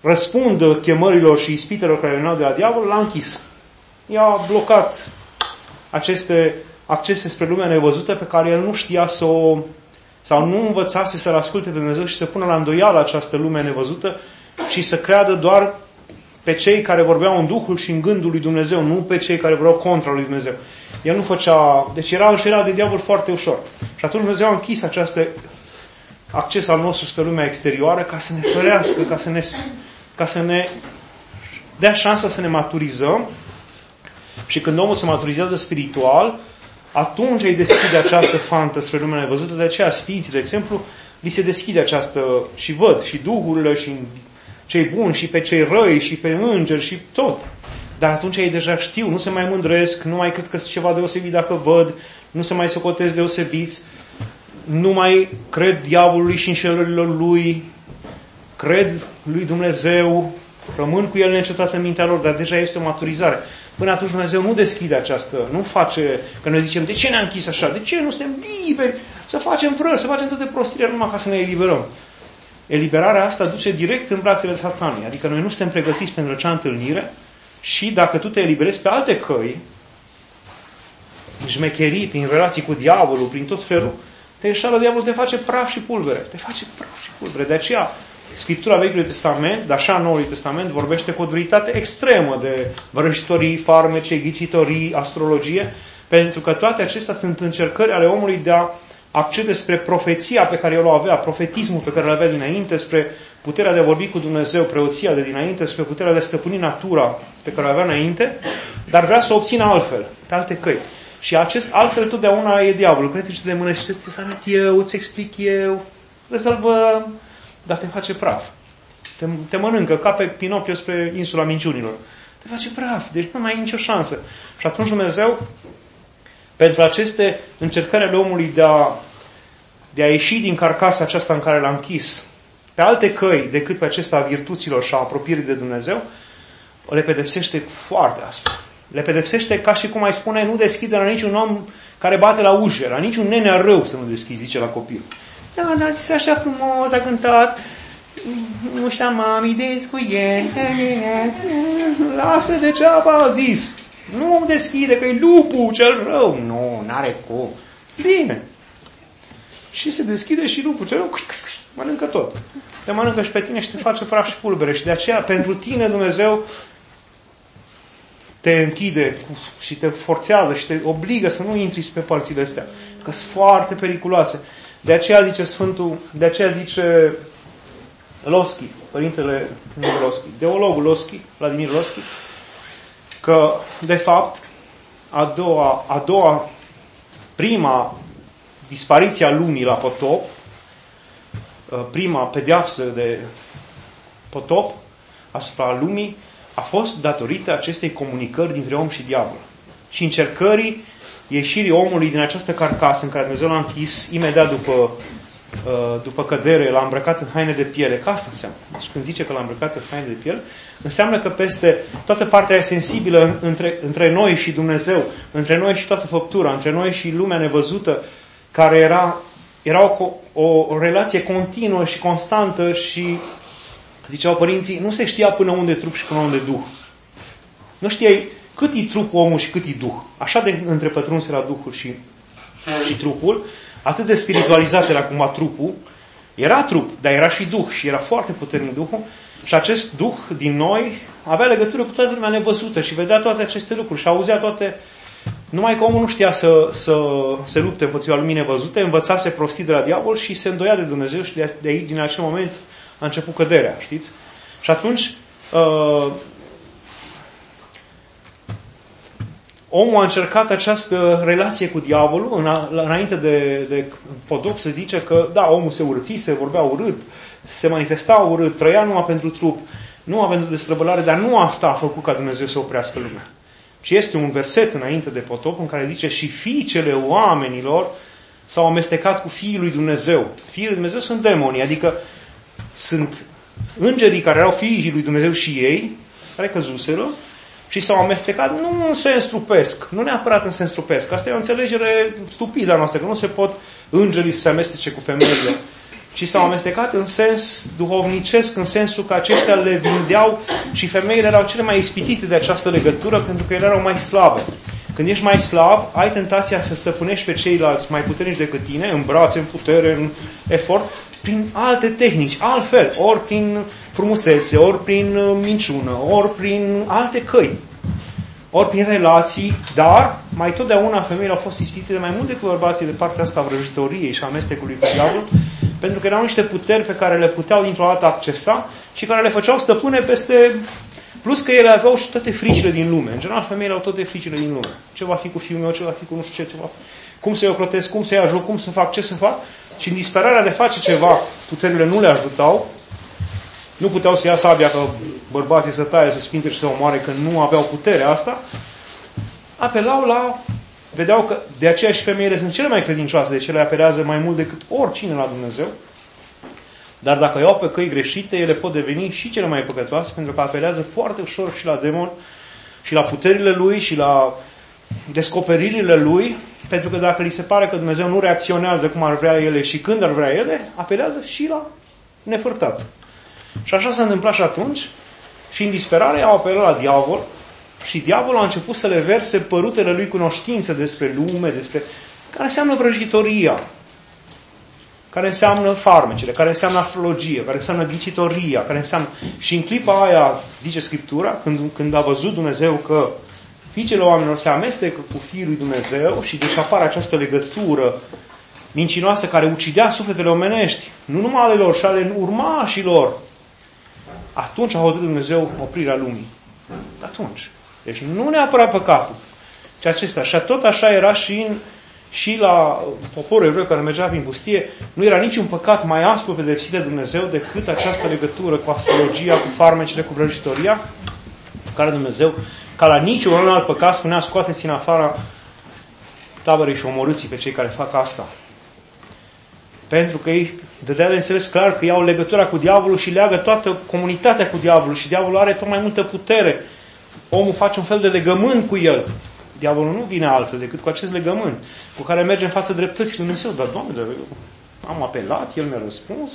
răspund chemărilor și ispitelor care veneau de la diavol, l-a închis. I-a blocat aceste accese spre lumea nevăzută pe care el nu știa sau nu învățase să-L asculte pe Dumnezeu și să pună la îndoială această lume nevăzută și să creadă doar pe cei care vorbeau în Duhul și în gândul lui Dumnezeu, nu pe cei care vorbeau contra lui Dumnezeu. El nu făcea... Deci era înșelat de diavol foarte ușor. Și atunci Dumnezeu a închis acest acces al nostru spre lumea exterioară ca să ne ferească, ca să ne dea șansa să ne maturizăm. Și când omul se maturizează spiritual, atunci îi deschide această fantă spre lumea nevăzută. De aceea Sfinții, de exemplu, li se deschide această... și văd și duhurile și cei buni și pe cei răi și pe îngeri și tot. Dar atunci ei deja știu, nu se mai mândresc, nu mai cred că sunt ceva deosebit dacă văd, nu se mai socotesc deosebiți, nu mai cred diavolului și înșelărilor lui, cred lui Dumnezeu, rămân cu el neîncetat în mintea lor, dar deja este o maturizare. Până atunci Dumnezeu nu deschide această, nu face, că noi zicem, de ce ne-a închis așa? De ce nu suntem liberi să facem vreo, să facem toate prostiile numai ca să ne eliberăm? Eliberarea asta duce direct în brațele Satanului, adică noi nu suntem pregătiți pentru acea întâlnire și dacă tu te eliberezi pe alte căi, șmecherii, prin relații cu diavolul, prin tot felul, te înșală diavolul, te face praf și pulbere. Te face praf și pulbere. De aceea, Scriptura Vechiului Testament, dar și a Noului Testament, vorbește cu o duritate extremă de vrăjitorii, farmece, ghicitorii, astrologie, pentru că toate acestea sunt încercări ale omului de a accede spre profeția pe care el o avea, profetismul pe care îl avea dinainte, spre puterea de a vorbi cu Dumnezeu, preoția de dinainte, spre puterea de a stăpâni natura pe care o avea înainte, dar vrea să o obțină altfel, pe alte căi. Și acest altfel totdeauna e diavolul. Crede ce de mână și să arăt eu, îți explic eu, rezolvăm, dar te face praf. Te mănâncă ca pe Pinocchio spre insula minciunilor. Te face praf, deci nu mai ai nicio șansă. Și atunci Dumnezeu, pentru aceste încercări ale omului de a ieși din carcasa aceasta în care l-a închis, pe alte căi decât pe acesta a virtuților și a apropierii de Dumnezeu, le pedepsește foarte aspru. Le pedepsește ca și cum ai spune, nu deschide la niciun om care bate la ușă, la niciun nene rău să nu deschizi, zice la copil. Da, dar zis așa frumos, a cântat, ușa mami descuie, lasă degeaba, a zis. Nu deschide, că e lupul cel rău. Nu, n-are cum. Bine. Și se deschide și lupul cel rău, mănâncă tot. Te mănâncă și pe tine și te face praf și pulbere. Și de aceea, pentru tine, Dumnezeu te închide și te forțează și te obligă să nu intri pe părțile astea, că sunt foarte periculoase. De aceea zice Sfântul, de aceea zice Loschi, părintele Loschi, teologul Loschi, Vladimir Loschi, că, de fapt, prima dispariție a lumii la potop, prima pedeapsă de potop asupra lumii, a fost datorită acestei comunicări dintre om și diavol. Și încercării ieșirii omului din această carcasă în care Dumnezeu l-a închis imediat după cădere, l-a îmbrăcat în haine de piele. Că asta înseamnă. Deci când zice că l-a îmbrăcat în haine de piele, înseamnă că peste toată partea sensibilă între noi și Dumnezeu, între noi și toată făptura, între noi și lumea nevăzută, care era o relație continuă și constantă și, ziceau părinții, nu se știa până unde e trup și până unde e duh. Nu știai cât e trupul omul și cât e duh. Așa de întrepătruns era duhul și trupul, atât de spiritualizat era cumva trupul. Era trup, dar era și duh și era foarte puternic duhul. Și acest duh din noi avea legătură cu toată lumea nevăzută și vedea toate aceste lucruri și auzea toate. Numai că omul nu știa să se lupte împotriva lumii nevăzute, învățase prostii de la diavol și se îndoia de Dumnezeu și de aici, din acel moment, a început căderea, știți? Și atunci omul a încercat această relație cu diavolul înainte de potop, se zice că, da, omul se urățise, vorbea urât, se manifesta urât, trăia numai pentru trup, numai pentru destrăbălare, dar nu asta a făcut ca Dumnezeu să oprească lumea. Și este un verset înainte de potop în care zice și fiicele oamenilor s-au amestecat cu fiii lui Dumnezeu. Fiii lui Dumnezeu sunt demonii, adică sunt îngerii care erau fiii lui Dumnezeu și ei, care căzuseră, și s-au amestecat nu în sens trupesc, nu neapărat în sens trupesc. Asta e o înțelegere stupidă a noastră, că nu se pot îngerii să se amestece cu femeile. ci s-au amestecat în sens duhovnicesc, în sensul că aceștia le vindeau și femeile erau cele mai ispitite de această legătură pentru că ele erau mai slabe. Când ești mai slab, ai tentația să stăpânești pe ceilalți mai puternici decât tine, în brațe, în putere, în efort, prin alte tehnici, altfel, ori prin frumusețe, ori prin minciună, ori prin alte căi, ori prin relații, dar mai totdeauna femeile au fost ispitite mai mult decât bărbații de partea asta a vrăjitoriei și a amestecului cu diavolul, pentru că erau niște puteri pe care le puteau dintr-o dată accesa și care le făceau stăpâne peste... Plus că ele aveau și toate fricile din lume. În general, femeile au toate fricile din lume. Ce va fi cu fiul meu, ce va fi cu nu știu ce va fi. Cum să-i ocrotesc, cum să-i ajut, cum să fac, ce să fac. Și în disperarea de face ceva, puterile nu le ajutau. Nu puteau să ia sabia că bărbații să taie, să spinte și să omoare, că nu aveau puterea asta. Apelau la... Vedeau că de aceea și femeile sunt cele mai credincioase, deci ele apelează mai mult decât oricine la Dumnezeu. Dar dacă iau pe căi greșite, ele pot deveni și cele mai păcătoase, pentru că apelează foarte ușor și la demon, și la puterile lui, și la descoperirile lui, pentru că dacă li se pare că Dumnezeu nu reacționează cum ar vrea ele și când ar vrea ele, apelează și la nefărtat. Și așa s-a întâmplat și atunci, și în disperare au apelat la diavol, și diavolul a început să le verse părutele lui cunoștințe despre lume, despre care înseamnă vrăjitoria, care înseamnă farmecele, care înseamnă astrologie, care înseamnă ghicitoria, care înseamnă... Și în clipa aia, zice Scriptura, când a văzut Dumnezeu că fiicele oamenilor se amestecă cu Fiul lui Dumnezeu și deci apare această legătură mincinoasă care ucidea sufletele omenești, nu numai ale lor, și ale urmașilor, atunci a hotărât Dumnezeu oprirea lumii. Atunci. Deci nu neapărat păcatul, ci acesta. Și tot așa era și la poporul evreu care mergea prin pustie, nu era niciun păcat mai aspru pedepsit de Dumnezeu decât această legătură cu astrologia, cu farmecele, cu vrăjitoria, care Dumnezeu, ca la niciun alt păcat, spunea, scoateți în afara taberei și omorâți pe cei care fac asta. Pentru că ei dădea de înțeles clar că iau legătura cu diavolul și leagă toată comunitatea cu diavolul și diavolul are tot mai multă putere. Omul face un fel de legământ cu el. Diavolul nu vine altfel decât cu acest legământ, cu care merge în fața dreptății lui Dumnezeu. Dar, Doamne, am apelat, El mi-a răspuns,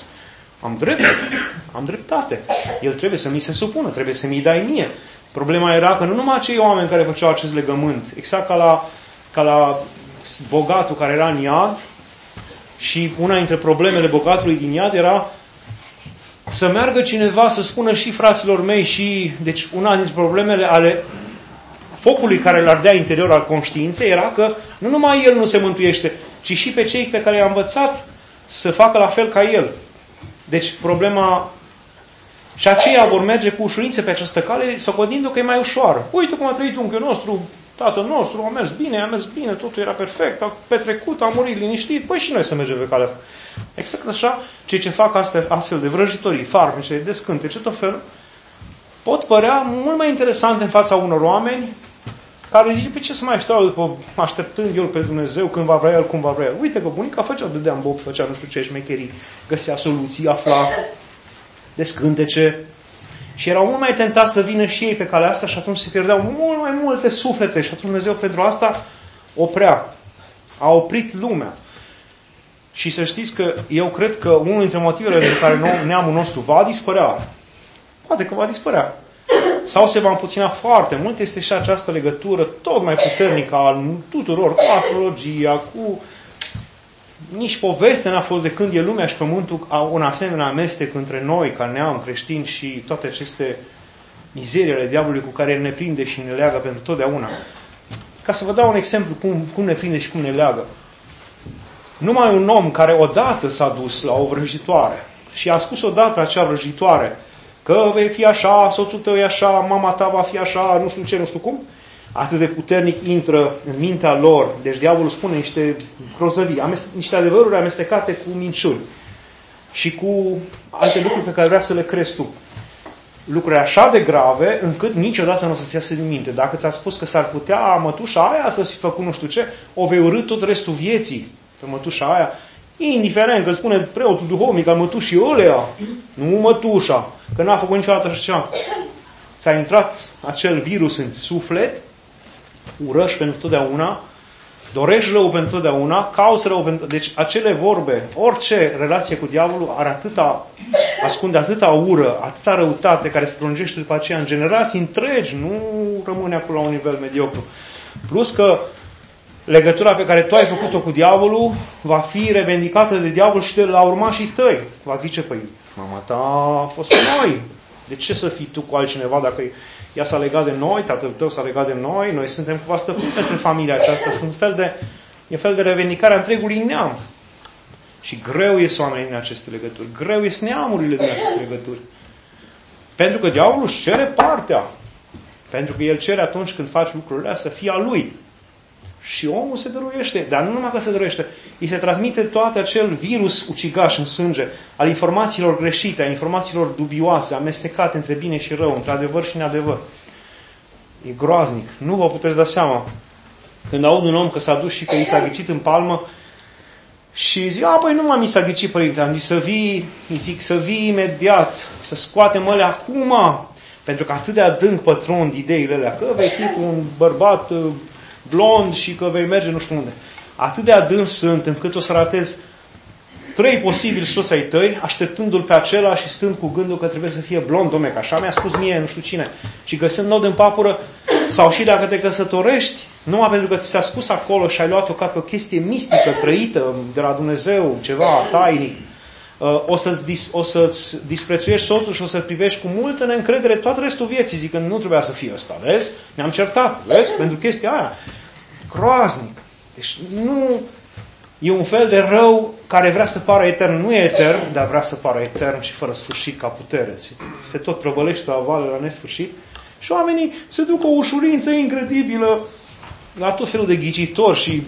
am dreptate. El trebuie să mi se supună, trebuie să mi-i dai mie. Problema era că nu numai acei oameni care făceau acest legământ, exact ca la bogatul care era în iad, și una dintre problemele bogatului din iad era să meargă cineva să spună și fraților mei și... Deci una dintre problemele ale focului care îl ardea interior al conștiinței era că nu numai el nu se mântuiește, ci și pe cei pe care i-a învățat să facă la fel ca el. Deci problema... Și aceia vor merge cu ușurință pe această cale, socotindu-o că e mai ușoară. Uite cum a trăit unchiul nostru, tatăl nostru, a mers bine, totul era perfect, a petrecut, a murit liniștit, păi și noi să mergem pe calea asta. Exact așa, cei ce fac astfel de vrăjitorii, farmece, descântece, tot felul, pot părea mult mai interesante în fața unor oameni care zice, pe ce să mai stau după, așteptând eu pe Dumnezeu când va vrea El, cum va vrea El. Uite că bunica dădea în bob, făcea nu știu ce șmecherii, găsea soluții, afla descântece. Și erau mult mai tentați să vină și ei pe calea asta și atunci se pierdeau mult mai multe suflete și atunci Dumnezeu pentru asta oprea. A oprit lumea. Și să știți că eu cred că unul dintre motivele pentru care neamul nostru va dispărea, poate că va dispărea, sau se va împuțina foarte mult, este și această legătură tot mai puternică al tuturor, cu astrologia, cu... Nici poveste n-a fost de când e lumea și pământul un asemenea amestec între noi, ca neam creștini, și toate aceste mizerii ale diavolului cu care ne prinde și ne leagă pentru totdeauna. Ca să vă dau un exemplu cum ne prinde și cum ne leagă. Numai un om care odată s-a dus la o vrăjitoare și a spus odată acea vrăjitoare că vei fi așa, soțul tău e așa, mama ta va fi așa, nu știu ce, nu știu cum, atât de puternic intră în mintea lor. Deci diavolul spune niște grozăvii, niște adevăruri amestecate cu minciuni și cu alte lucruri pe care vrea să le crezi tu. Lucruri așa de grave încât niciodată nu o să-ți iasă din minte. Dacă ți-a spus că s-ar putea mătușa aia să-ți fi făcut nu știu ce, o vei urâ tot restul vieții pe mătușa aia, indiferent că spune preotul duhovnic al mătușii ălea, nu mătușa, că n-a făcut niciodată așa. Ți-a intrat acel virus în suflet, urăși pentru totdeauna dorești rău pentru totdeauna, cauți rău pentru... Deci acele vorbe, orice relație cu diavolul ascunde atâta ură, atâta răutate care se prelungește după aceea în generații întregi, nu rămâne acolo la un nivel mediocru. Plus că legătura pe care tu ai făcut-o cu diavolul va fi revendicată de diavol și de la urmașii tăi. Va zice, păi, mama ta a fost cu noi. De ce să fii tu cu altcineva dacă ea s-a legat de noi, tatăl tău s-a legat de noi suntem cumva stăpâni peste familia aceasta. Sunt un fel de revendicare a întregului neam. Și greu ies oamenii din aceste legături. Greu ies neamurile din aceste legături. Pentru că diavolul își cere partea. Pentru că el cere atunci când faci lucrurile astea să fie a lui. Și omul se dăruiește. Dar nu numai că se dăruiește. Îi se transmite tot acel virus ucigaș în sânge al informațiilor greșite, a informațiilor dubioase, amestecate între bine și rău, între adevăr și neadevăr. E groaznic. Nu vă puteți da seama. Când aud un om că s-a dus și că i s-a ghicit în palmă și zic, păi nu mi s-a ghicit, părinte, am zis să vii imediat, să scoatem alea acum, pentru că atât de adânc pătrund ideile alea, că vei fi cu un bărbat blond și că vei merge nu știu unde. Atât de adânc sunt încât o să ratezi 3 posibili soți ai tăi, așteptându-l pe acela și stând cu gândul că trebuie să fie blond, dom'le, că așa mi-a spus mie, nu știu cine. Și găsind nod în papură, sau și dacă te căsătorești, numai pentru că ți s-a spus acolo și ai luat-o ca pe o chestie mistică, trăită de la Dumnezeu, ceva tainic, o să-ți disprețuiești soțul și o să privești cu multă neîncredere tot restul vieții, zicând, nu trebuia să fie ăsta, vezi? Ne-am certat, vezi? Pentru chestia aia. Groaznic. Deci nu... E un fel de rău care vrea să pară etern. Nu e etern, dar vrea să pară etern și fără sfârșit ca putere. Se tot prăvălește la vale la nesfârșit. Și oamenii se duc o ușurință incredibilă la tot felul de ghicitori și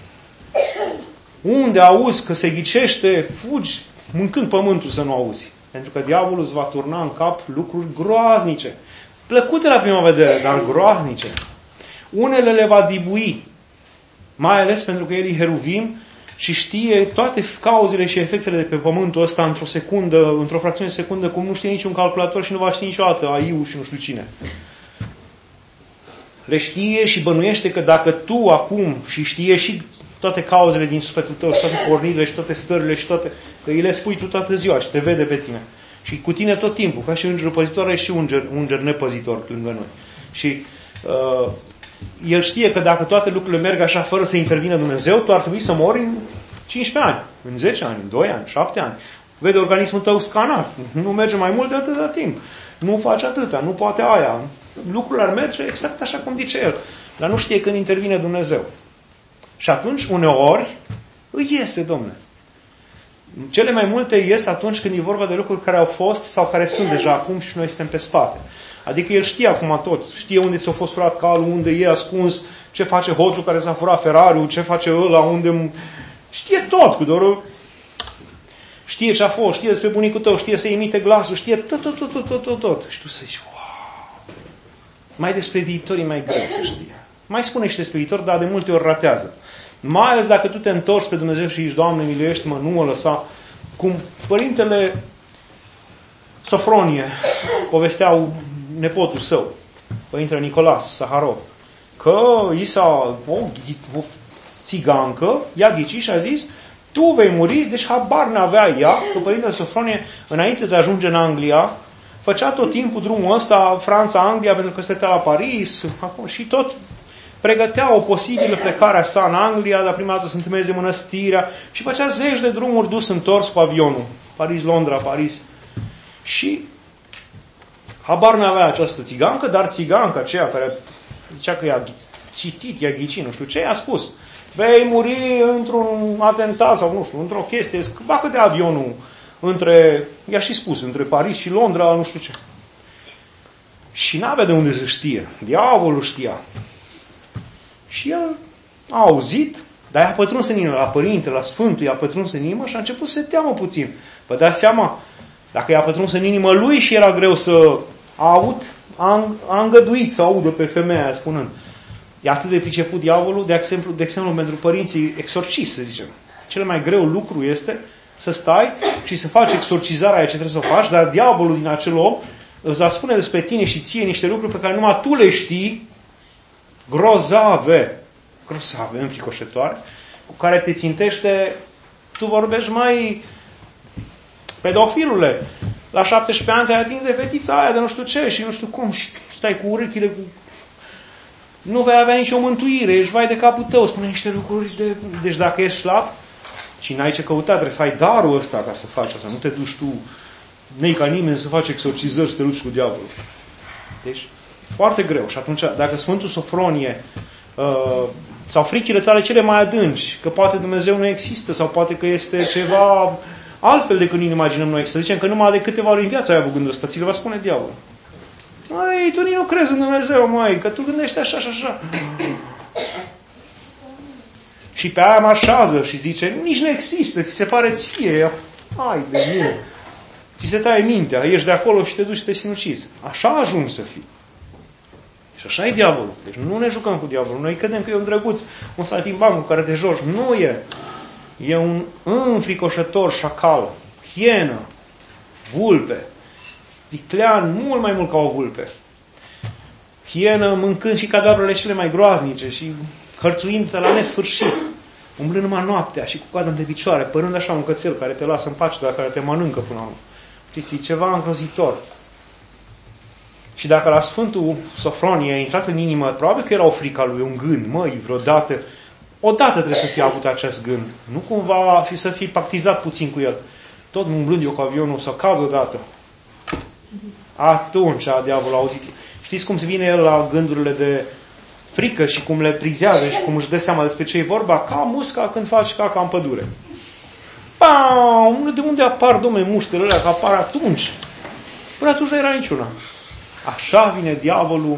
unde auzi că se ghicește, fugi mâncând pământul să nu auzi. Pentru că diavolul îți va turna în cap lucruri groaznice. Plăcute la prima vedere, dar groaznice. Unele le va dibui. Mai ales pentru că el e heruvim și știe toate cauzele și efectele de pe pământul ăsta într-o secundă, într-o fracțiune de secundă, cum nu știe niciun calculator și nu va ști niciodată AI-ul și nu știu cine. Le știe și bănuiește că dacă tu acum și știe și toate cauzele din sufletul tău și toate pornirile și toate stările și toate, că îi le spui tu toată ziua și te vede pe tine. Și cu tine tot timpul, ca și înger păzitor, e și înger nepăzitor lângă noi. Și el știe că dacă toate lucrurile merg așa fără să intervină Dumnezeu, tu ar trebui să mori în 15 ani, în 10 ani, în 2 ani, 7 ani. Vede organismul tău scanat. Nu merge mai mult de atâta timp. Nu face atâta, nu poate aia. Lucrurile ar merge exact așa cum zice el. Dar nu știe când intervine Dumnezeu. Și atunci, uneori, îi iese, domne. Cele mai multe ies atunci când e vorba de lucruri care au fost sau care sunt deja acum și noi suntem pe spate. Adică el știe acum tot. Știe unde ți-a fost furat calul, unde e ascuns, ce face hoțul care s-a furat Ferrariul, ce face ăla, unde... Știe tot, cu doar știe ce a fost, știe despre bunicul tău, știe să imite glasul, știe tot. Și tu să zici, wow! Mai despre viitor e mai greu să știe. Mai spune și despre viitor, dar de multe ori ratează. Mai ales dacă tu te întorci pe Dumnezeu și zici, Doamne, miluiește-mă, nu mă lăsa. Cum părintele Sofronie povestea nepotul său, părintele Nicolas Saharov, că i s-a o țigancă, i-a ghicit și a zis, tu vei muri, deci habar n-avea ea, că părintele Sofronie, înainte de a ajunge în Anglia, făcea tot timpul drumul ăsta, Franța-Anglia, pentru că stătea la Paris, și tot pregătea o posibilă plecare a sa în Anglia, dar prima dată să întemeieze mănăstirea și făcea zeci de drumuri dus-întors cu avionul. Paris-Londra, Paris. Și habar n-avea această țigancă, dar țiganca aceea care zicea că i-a citit, i-a ghicit, nu știu ce, i-a spus, vei muri într-un atentat sau nu știu, într-o chestie, bacă de avionul între, i-a și spus, între Paris și Londra, nu știu ce. Și n-avea de unde să știe. Diavolul știa. Și el a auzit, dar i-a pătruns în inimă, la părinte, la sfântul, i-a pătruns în inimă și a început să se teamă puțin. Vă dați seama, dacă i-a pătruns în inimă lui și era greu să a îngăduit să audă pe femeia aia spunând. E atât de priceput diavolul, de exemplu pentru părinții exorciști, să zicem. Cel mai greu lucru este să stai și să faci exorcizarea aia ce trebuie să o faci, dar diavolul din acel om îți va spune despre tine și ție niște lucruri pe care numai tu le știi, grozave. grosave, înfricoșătoare, cu care te țintește, tu vorbești, mai pedofilule, la 17 ani te-ai atins de fetița aia de nu știu ce și nu știu cum și stai cu urechile cu... Nu vei avea nicio mântuire, ești vai de capul tău, spune niște lucruri de... Deci dacă ești slab și n-ai ce căuta, trebuie să ai darul ăsta ca să faci asta, nu te duci tu, n-ai ca nimeni să faci exorcizări, să te lupți cu diavolul. Deci, foarte greu. Și atunci, dacă Sfântul Sofronie sau fricile tale cele mai adânci, că poate Dumnezeu nu există sau poate că este ceva altfel decât ne imaginăm noi, să zicem că numai de câteva ori în viața ai avut gândul ăsta, ți le va spune diavolul. Măi, tu nici nu crezi în Dumnezeu, măi, că tu gândești așa și așa. Și pe aia marșează și zice, nici nu există, ți se pare ție, hai de mine. Ți se taie mintea, ești de acolo și te duci și te sinucizi. Așa ajungi să fii. Și așa e diavolul. Deci nu ne jucăm cu diavolul. Noi credem că e un drăguț, un saltimbanc cu care te joci. Nu e. E un înfricoșător șacal, hienă, vulpe, viclean mult mai mult ca o vulpe. Hienă mâncând și cadavrele cele mai groaznice și hărțuind la nesfârșit, umblând numai noaptea și cu coada de picioare, părând așa un cățel care te lasă în pace, dar care te mănâncă până la urmă. Știți, ceva îngrozitor. Și dacă la Sfântul Sofronie a intrat în inimă, probabil că era o frică a lui, un gând, măi, vreodată, odată trebuie să fie avut acest gând. Nu cumva și să fie pactizat puțin cu el. Tot umblând eu cu avionul să cad odată. Atunci diavolul a auzit. Știți cum se vine el la gândurile de frică și cum le prizează și cum își dă seama despre ce e vorba? Ca musca când faci caca în pădure. Bam! De unde apar, dom'le, muștele alea? Că apar atunci. Până atunci nu era niciuna. Așa vine diavolul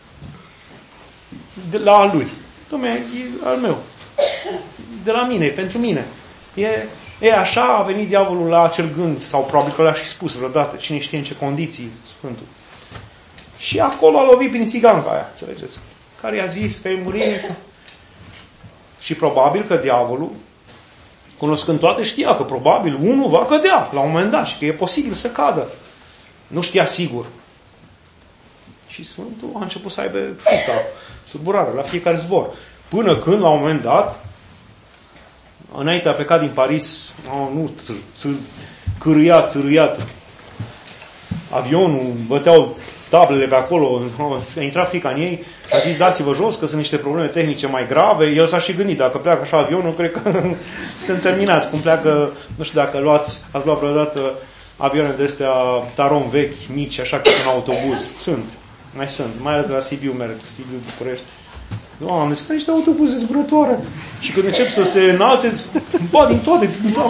de la al lui. Dom'le, e al meu. De la mine, pentru mine. Așa a venit diavolul la acel gând, sau probabil că l-a și spus vreodată, cine știe în ce condiții, Sfântul. Și acolo a lovit prin țiganca aia, înțelegeți? Care i-a zis, vei muri. Și probabil că diavolul, cunoscând toate, știa că probabil unul va cădea la un moment dat și că e posibil să cadă. Nu știa sigur. Și Sfântul a început să aibă frica, tulburare la fiecare zbor. Până când, la un moment dat, înainte a plecat din Paris, țârâiat, avionul, băteau tablele pe acolo, a intrat frica în ei și a zis, dați-vă jos că sunt niște probleme tehnice mai grave. El s-a și gândit, dacă pleacă așa avionul, cred că suntem terminați. Cum pleacă, nu știu dacă ați luat vreodată avioane de astea taron vechi, mici, așa ca un autobuz. Mai sunt, mai ales de la Sibiu merg, Sibiu, București. Doamne, sunt niște autobuze zburătoare. Și când încep să se înalțe, bat din toate.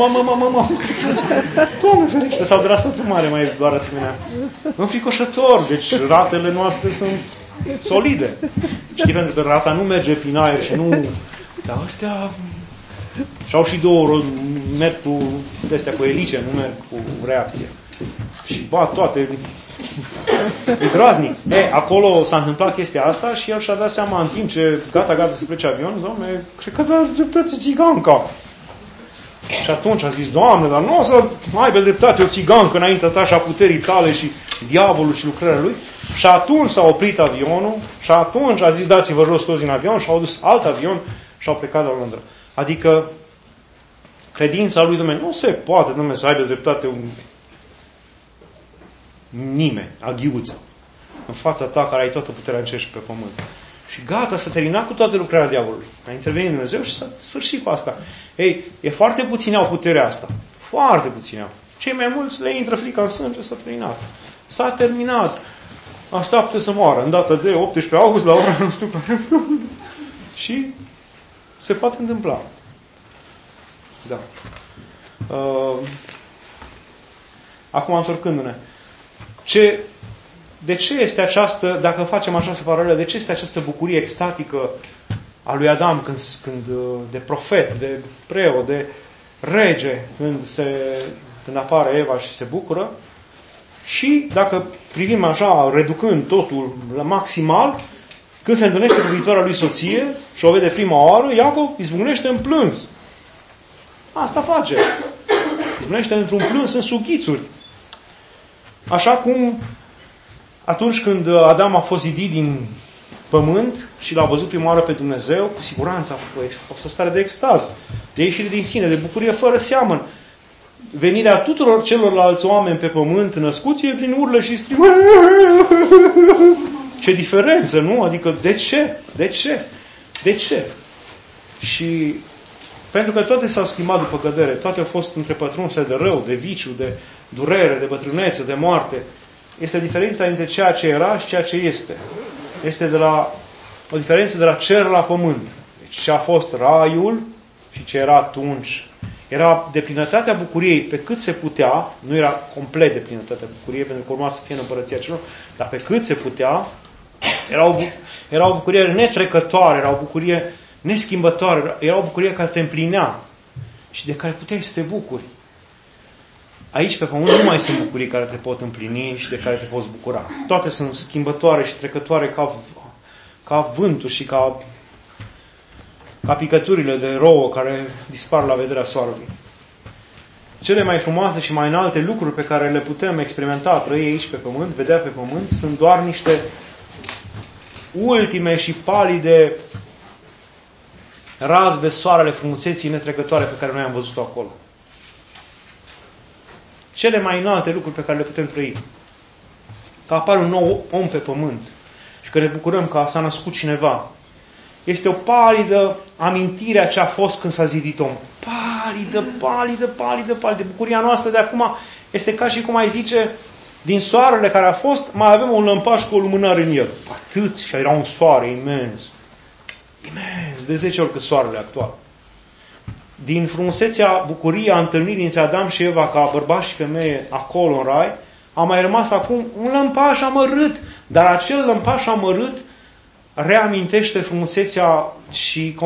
Doamne ferește, sau de la Sătul Mare mai doar asemenea. Înfricoșător, deci ratele noastre sunt solide. Știi, pentru că rata nu merge prin aer și nu... Dar astea... Și-au și două, merg cu astea cu elice, nu merg cu reacție. Și bat toate... E groaznic. Acolo s-a întâmplat chestia asta și el și-a dat seama în timp ce gata să plece avionul, Doamne, cred că avea dreptate țiganca. Și atunci a zis, Doamne, dar nu o să aibă dreptate o țigancă înaintea ta și a puterii tale și diavolul și lucrarea lui. Și atunci s-a oprit avionul și atunci a zis, dați-vă jos toți din avion și au dus alt avion și au plecat la Londra. Adică credința lui Dumnezeu nu se poate, Dumnezeu, să aibă dreptate nimeni, aghiuță, în fața ta care ai toată puterea în cer și pe pământ. Și gata, s-a terminat cu toată lucrarea diavolului. A intervenit Dumnezeu și s-a sfârșit cu asta. E foarte puțini au puterea asta. Foarte puțini au. Cei mai mulți le intră frica în sânge, s-a terminat. S-a terminat. Așteaptă să moară în data de 18 august la ora nu știu care. Și se poate întâmpla. Da. Acum întorcându-ne. De ce este această, dacă facem această paralelă, de ce este această bucurie extatică a lui Adam când de profet, de preot, de rege, când apare Eva și se bucură? Și dacă privim așa, reducând totul la maximal, când se întâlnește cu viitoarea lui soție și o vede prima oară, Iacov izbucnește în plâns. Asta face. Izbucnește într-un plâns în sughițuri. Așa cum atunci când Adam a fost zidit din pământ și l-a văzut prima oară pe Dumnezeu, cu siguranță a fost o stare de extaz, de ieșire din sine, de bucurie fără seamăn. Venirea tuturor celorlalți oameni pe pământ născuți e prin urle și strigări. Ce diferență, nu? Adică de ce? De ce? De ce? Și pentru că toate s-au schimbat după cădere, toate au fost întrepătrunse de rău, de viciu, de durere, de bătrânețe, de moarte. Este diferența între ceea ce era și ceea ce este. Este o diferență de la cer la pământ. Deci ce a fost raiul și ce era atunci. Era deplinătatea bucuriei pe cât se putea, nu era complet deplinătatea bucuriei, pentru că urma să fie în împărăția celor, dar pe cât se putea, era o bucurie netrecătoare, era o bucurie neschimbătoare, era o bucurie care te împlinea și de care puteai să te bucuri. Aici pe pământ nu mai sunt bucurii care te pot împlini și de care te poți bucura. Toate sunt schimbătoare și trecătoare ca vântul și ca picăturile de rouă care dispar la vederea soarelui. Cele mai frumoase și mai înalte lucruri pe care le putem experimenta, trăi aici pe pământ, vedea pe pământ, sunt doar niște ultime și palide raze de soarele frumuseții netrecătoare pe care noi am văzut-o acolo. Cele mai înalte lucruri pe care le putem trăi. Că apare un nou om pe pământ și că ne bucurăm că s-a născut cineva. Este o palidă amintire a ce a fost când s-a zidit om. Palidă. Bucuria noastră de acum este ca și cum ai zice, din soarele care a fost, mai avem un lămpaș cu o lumânare în el. Atât. Și era un soare imens. Imens. De 10 ori cât soarele actual. Din frumusețea, bucuria întâlnirii între Adam și Eva ca bărbați și femeie acolo în rai, a mai rămas acum un lămpaș amărât. Dar acel lămpaș amărât reamintește frumusețea și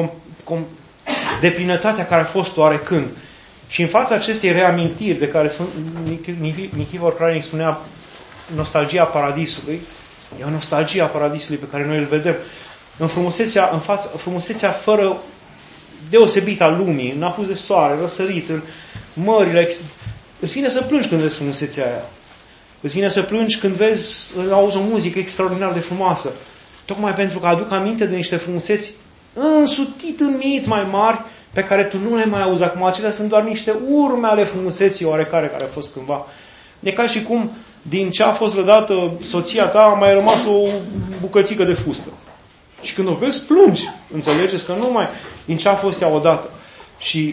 deplinătatea care a fost oarecând. Și în fața acestei reamintiri de care Nichifor Crainic spunea nostalgia paradisului, e o nostalgie a paradisului pe care noi îl vedem în frumusețea fără deosebită a lumii, în apus de soare, răsărit, în mările. Îți vine să plângi când vezi frumusețea aia. Îți vine să plângi când auzi o muzică extraordinar de frumoasă. Tocmai pentru că aduc aminte de niște frumuseți însutit în miit mai mari pe care tu nu le mai auzi acum. Acelea sunt doar niște urme ale frumuseții oarecare care a fost cândva. E ca și cum din ce a fost rădată soția ta a mai rămas o bucățică de fustă. Și când o vezi, plângi. Înțelegeți că nu mai din ce a fost ea odată. Și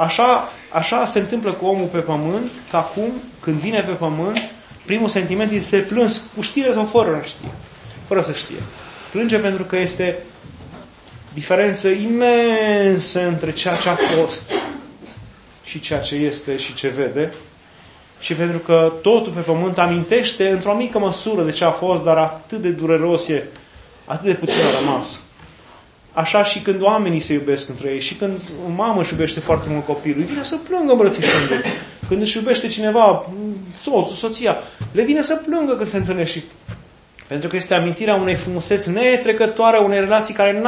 așa se întâmplă cu omul pe pământ, că acum, când vine pe pământ, primul sentiment este plâns cu știre sau fără să știe. Plânge pentru că este diferență imensă între ceea ce a fost și ceea ce este și ce vede. Și pentru că totul pe pământ amintește într-o mică măsură de ce a fost, dar atât de dureros e, atât de puțin a rămas. Așa și când oamenii se iubesc între ei și când o mamă își iubește foarte mult copilul, îi vine să plângă îmbrățișându-l. Când își iubește cineva, soțul, soția, le vine să plângă când se întâlnește. Pentru că este amintirea unei frumuseți netrecătoare, unei relații care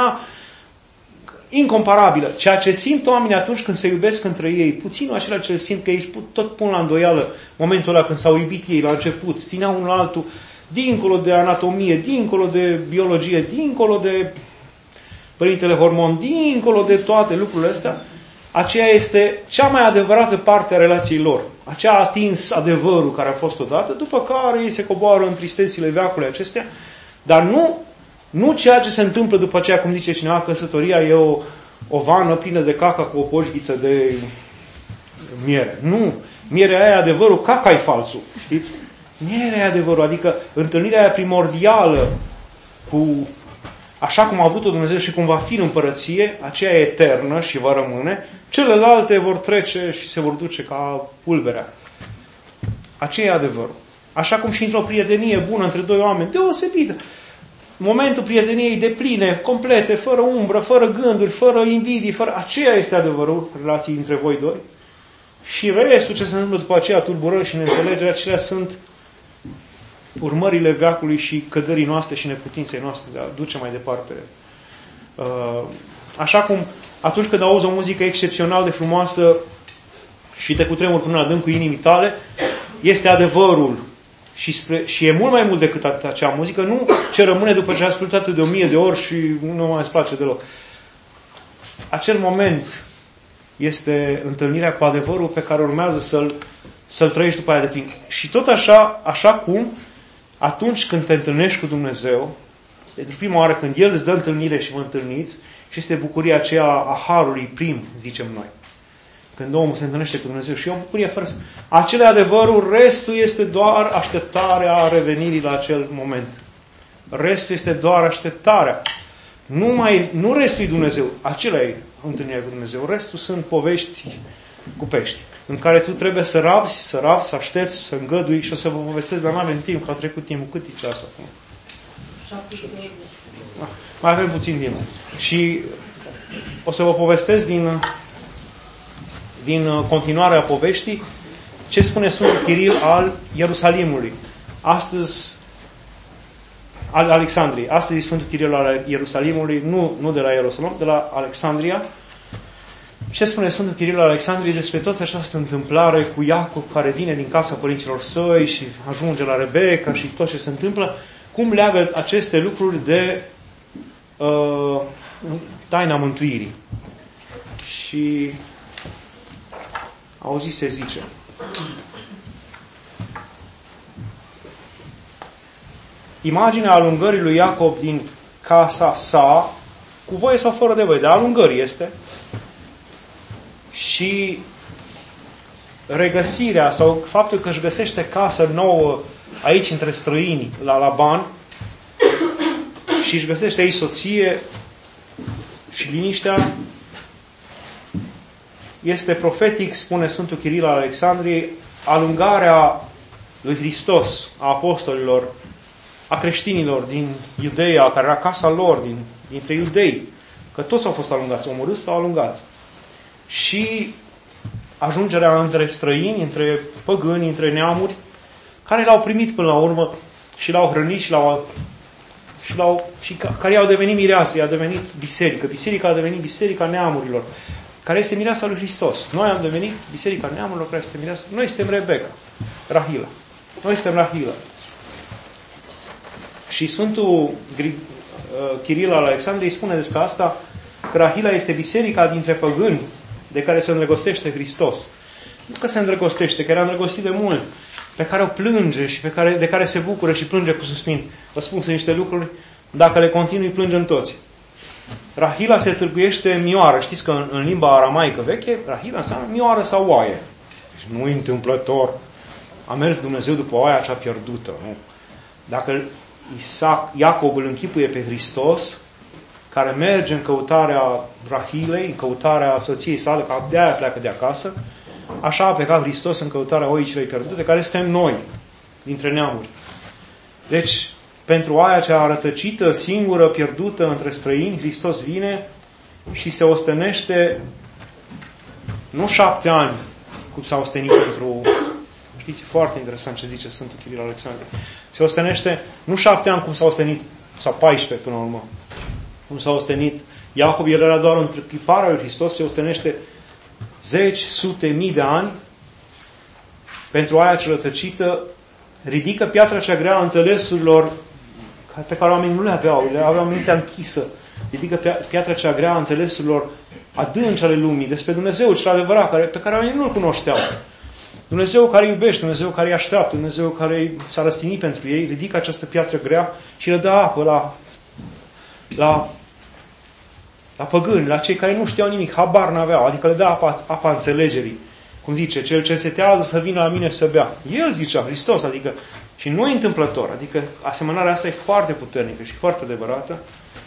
incomparabilă. Ceea ce simt oamenii atunci când se iubesc între ei, puținul acela ce simt că ei tot pun la îndoială momentul ăla când s-au iubit ei la început, țineau unul la altul, dincolo de anatomie, dincolo de biologie, dincolo de Părintele Hormon, dincolo de toate lucrurile astea, aceea este cea mai adevărată parte a relației lor. Aceea a atins adevărul care a fost odată, după care ei se coboară în tristețile veacului acestea, dar nu ceea ce se întâmplă după aceea, cum zice cineva, căsătoria e o vană plină de caca cu o poșghiță de miere. Nu. Mierea aia e adevărul, caca e falsul. Știți? Mierea e adevărul, adică întâlnirea aia primordială cu așa cum a avut-o Dumnezeu și cum va fi în împărăție, aceea e eternă și va rămâne, celelalte vor trece și se vor duce ca pulberea. Aceea e adevărul. Așa cum și într-o prietenie bună între doi oameni, deosebită. Momentul prieteniei depline, complete, fără umbră, fără gânduri, fără invidii, aceea este adevărul relației între voi doi. Și restul ce se întâmplă după aceea, tulburări și neînțelegeri, acelea sunt urmările veacului și căderii noastre și neputinței noastre de a duce mai departe. Așa cum atunci când auzi o muzică excepțional de frumoasă și te cutremuri până adâncul inimii tale, este adevărul Și e mult mai mult decât acea muzică, nu ce rămâne după ce ai ascultat de 1000 de ori și nu mai îți place deloc. Acel moment este întâlnirea cu adevărul pe care urmează să-l trăiești după aia de plin. Și tot așa cum atunci când te întâlnești cu Dumnezeu, pentru prima oară când El îți dă întâlnire și vă întâlniți, și este bucuria aceea a harului prim, zicem noi. Când omul se întâlnește cu Dumnezeu și e o bucurie fără să... Acela e adevărul, restul este doar așteptarea revenirii la acel moment. Restul este doar așteptarea. Nu restul e Dumnezeu, acela e întâlnirea cu Dumnezeu. Restul sunt povești cu pești, în care tu trebuie să rabzi, să aștepți, să îngădui și o să vă povestesc, dar nu avem timp, că a trecut timpul. Cât e ceasul acum? 7 minute. Mai avem puțin timp. Și o să vă povestesc din continuarea poveștii ce spune Sfântul Chiril al Ierusalimului. Astăzi, al Alexandriei. Astăzi Sfântul Chiril al Ierusalimului, nu de la Ierusalim, de la Alexandria. Ce spune Sfântul Chiril al Alexandriei despre toată această întâmplare cu Iacov care vine din casa părinților săi și ajunge la Rebecca și tot ce se întâmplă? Cum leagă aceste lucruri de taina mântuirii? Și auziți ce zice. Imaginea alungării lui Iacov din casa sa, cu voie sau fără de voie, de alungări este, și regăsirea sau faptul că își găsește casă nouă aici între străini, la Laban, și își găsește aici soție și liniștea, este profetic, spune Sfântul Chiril al Alexandriei, alungarea lui Hristos, a apostolilor, a creștinilor din Iudeia, care era casa lor, dintre iudei, că toți au fost alungați, omorâți sau alungați. Și ajungerea între străini, între păgâni, între neamuri, care l-au primit până la urmă și l-au hrănit și care i-au devenit mireasă, i-a devenit biserică. Biserica a devenit biserica neamurilor, care este mireasa lui Hristos. Noi am devenit biserica neamurilor, care este mireasa. Noi suntem Rebecca, Rahila. Noi suntem Rahila. Și Sfântul Chiril al Alexandriei spune despre asta că Rahila este biserica dintre păgâni de care se îndrăgostește Hristos. Nu că se îndrăgostește, că era îndrăgostit de mult, pe care o plânge și de care se bucură și plânge cu suspin. Vă spun să niște lucruri, dacă le continui, plângem toți. Rahila se târguiește mioară. Știți că în limba aramaică veche, Rahila înseamnă mioară sau oaie. Deci nu întâmplător. A mers Dumnezeu după oaia cea pierdută. Nu? Dacă Iacov îl închipuie pe Hristos, care merge în căutarea Rahilei, în căutarea soției sale, că de-aia pleacă de acasă, așa a plecat Hristos în căutarea oii celei pierdute, care suntem noi, dintre neamuri. Deci, pentru oaia cea rătăcită, singură, pierdută între străini, Hristos vine și se ostenește nu 7 ani, cum s-a ostenit pentru... Știți, foarte interesant ce zice Sfântul Chiril Alexandrie. Se ostenește nu 7 ani cum s-a ostenit, sau 14 până la urmă, cum s-a ostenit Iacov, el era doar întâmplarea lui Hristos, se ostenește 10, sute, mii de ani pentru aia cea rătăcită, ridică piatra cea grea a înțelesurilor pe care oamenii nu le aveau mintea închisă, ridică piatra cea grea a înțelesurilor adânci ale lumii, despre Dumnezeu cel adevărat, pe care oamenii nu-L cunoșteau. Dumnezeu care iubește, Dumnezeu care îi așteaptă, Dumnezeu care s-a răstignit pentru ei, ridică această piatră grea și le dă apă la păgâni, la cei care nu știau nimic, habar n-aveau, adică le dă apa înțelegerii. Cum zice, cel ce însetează să vină la mine să bea. El zicea, Hristos, adică, și nu e întâmplător, adică asemănarea asta e foarte puternică și foarte adevărată.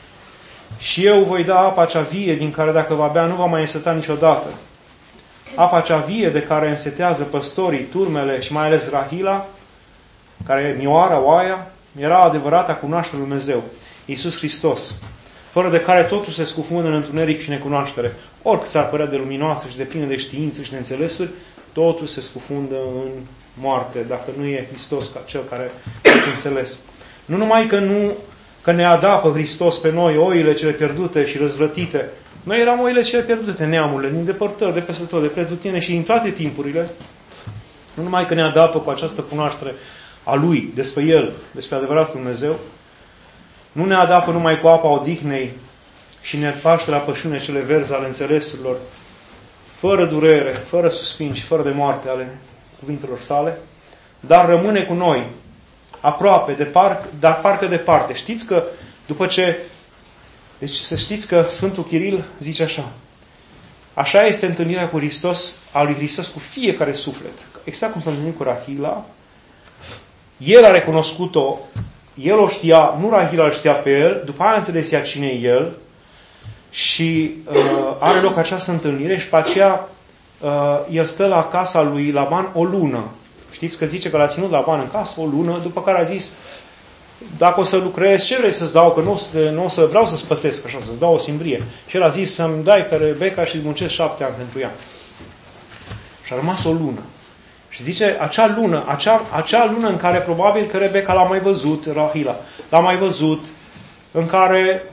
Și eu voi da apa cea vie, din care dacă va bea nu va mai înseta niciodată. Apa cea vie de care însetează păstorii, turmele și mai ales Rahila, care e mioara, oaia, era adevărata cunoaștere lui Dumnezeu, Iisus Hristos, fără de care totul se scufundă în întuneric și necunoaștere. Oricât s-ar părea de luminoasă și de plină de știință și de înțelesuri, totul se scufundă în moarte, dacă nu e Hristos ca cel care a înțeles. Nu numai că ne adapă Hristos pe noi, oile cele pierdute și răzvrătite. Noi eram oile cele pierdute, neamurile, din depărtări, de peste tot, de pretutine și din toate timpurile. Nu numai că ne adapă cu această cunoaștere a Lui, despre El, despre adevăratul Dumnezeu, nu ne adapă numai cu apa odihnei și ne paște la pășune cele verzi ale înțelesurilor, fără durere, fără suspin și fără de moarte ale cuvintelor sale, dar rămâne cu noi, aproape, dar parcă departe. Știți că după ce... Deci să știți că Sfântul Chiril zice așa: așa este întâlnirea cu Hristos, a lui Hristos cu fiecare suflet. Exact cum s-a întâlnit cu Rahila, el a recunoscut-o, el o știa, nu Rahila îl știa pe el, după aia a înțeles ea cine e el și are loc această întâlnire și pe aceea el stă la casa lui Laban o lună. Știți că zice că l-a ținut Laban în casă o lună, după care a zis: dacă o să lucrez, ce vrei să-ți dau? Că nu o să vreau să-ți plătesc așa, să-ți dau o simbrie. Și el a zis să-mi dai pe Rebecca și îți muncesc 7 ani pentru ea. Și a rămas o lună. Și zice, acea lună în care probabil că Rebecca l-a mai văzut, Rahila, l-a mai văzut, în care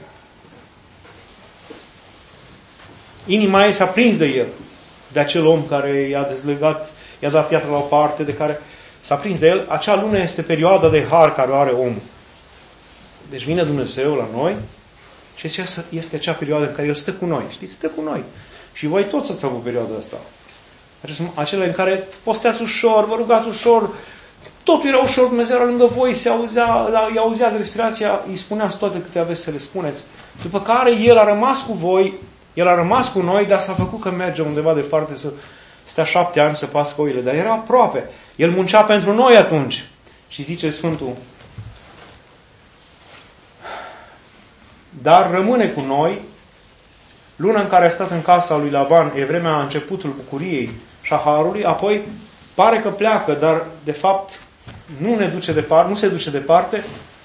inima ei s-a prins de el, de acel om care i-a dezlegat, i-a dat piatra la o parte, de care s-a prins de el. Acea lună este perioada de har care o are omul. Deci vine Dumnezeu la noi și este acea perioadă în care El stă cu noi. Știți? Stă cu noi. Și voi toți ați avut perioada asta. Acele în care posteați ușor, vă rugați ușor, totul era ușor, Dumnezeu era lângă voi, îi auzea respirația, îi spuneați toate câte aveți să le spuneți. După care El a rămas cu voi, El a rămas cu noi, dar s-a făcut că merge undeva departe să stea 7 ani să pască oile. Dar era aproape. El muncea pentru noi atunci. Și zice Sfântul: dar rămâne cu noi. Luna în care a stat în casa lui Laban e vremea începutul bucuriei și a harului, apoi pare că pleacă, dar de fapt nu se duce departe,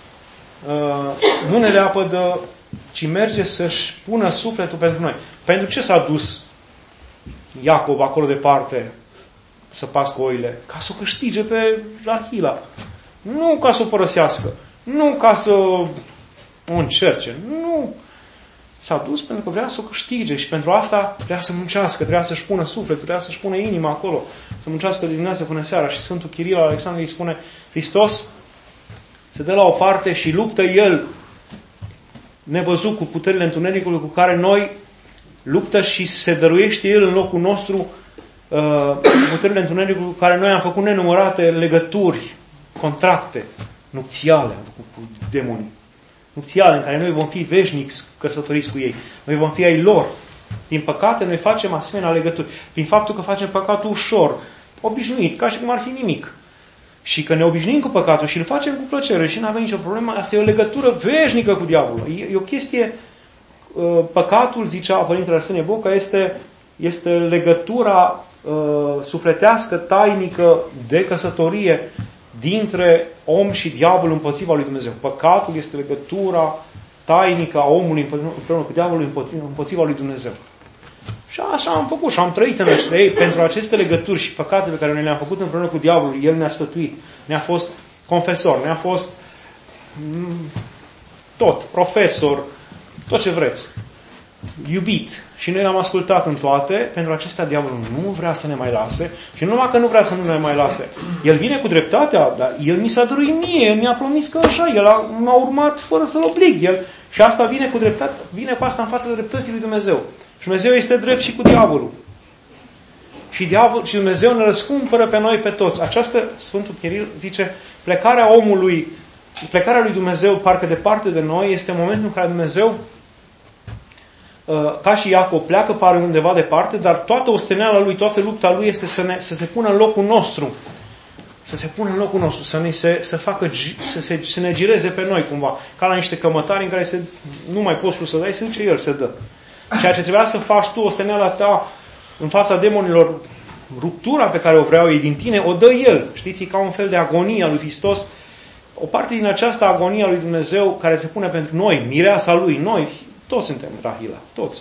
nu ne leapădă, ci merge să-și pună sufletul pentru noi. Pentru ce s-a dus Iacob acolo departe să pască oile? Ca să o câștige pe Rahila. Nu ca să o părăsească. Nu ca să o încerce. Nu. S-a dus pentru că vrea să o câștige și pentru asta vrea să muncească, vrea să-și pună sufletul, vrea să-și pună inima acolo, să muncească de dimineață până seara. Și Sfântul Chiril Alexandru îi spune: Hristos se dă la o parte și luptă El nevăzut cu puterile întunericului cu care noi luptă și se dăruiește El în locul nostru puterile întunericului cu care noi am făcut nenumărate legături, contracte nupțiale cu demonii. Nupțiale în care noi vom fi veșnici căsătoriți cu ei. Noi vom fi ai lor. Din păcate, noi facem asemenea legături. Prin faptul că facem păcatul ușor, obișnuit, ca și cum ar fi nimic. Și că ne obișnuim cu păcatul și îl facem cu plăcere și nu avem nicio problemă, asta e o legătură veșnică cu diavolul. E o chestie, păcatul, zicea Părintele Arsenie Boca, este legătura sufletească, tainică, de căsătorie dintre om și diavol împotriva lui Dumnezeu. Păcatul este legătura tainică a omului împreună cu diavolul împotriva lui Dumnezeu. Și așa am făcut și am trăit în acestea. Pentru aceste legături și păcate pe care noi le-am făcut împreună cu diavolul, El ne-a sfătuit, ne-a fost confesor, ne-a fost tot, profesor, tot ce vreți, iubit. Și noi l-am ascultat în toate. Pentru acestea diavolul nu vrea să ne mai lase. Și nu numai că nu vrea să nu ne mai lase. El vine cu dreptatea, dar El mi s-a dăruit mie. El mi-a promis că așa. El m-a urmat fără să-l oblig. Și asta vine cu dreptate. Vine cu asta în fața dreptății lui Dumnezeu. Și Dumnezeu este drept și cu diavolul. Și Dumnezeu ne răscumpără pe noi pe toți. Această, Sfântul Chiril zice, plecarea lui Dumnezeu parcă departe de noi este momentul în care Dumnezeu, ca și Iacob, pleacă pare undeva departe, dar toată osteneala lui, toată lupta lui este să se pună în locul nostru. Să se pună în locul nostru, să ne gireze pe noi cumva. Ca la niște cămătari în care nu mai poți tu să dai, se duce El, se dă. Ceea ce trebuia să faci tu, osteneala ta, în fața demonilor, ruptura pe care o vreau ei din tine, o dă El. Știți, e ca un fel de agonie a lui Hristos. O parte din această agonie a lui Dumnezeu care se pune pentru noi, mireasa Lui, noi, toți suntem Rahila, toți.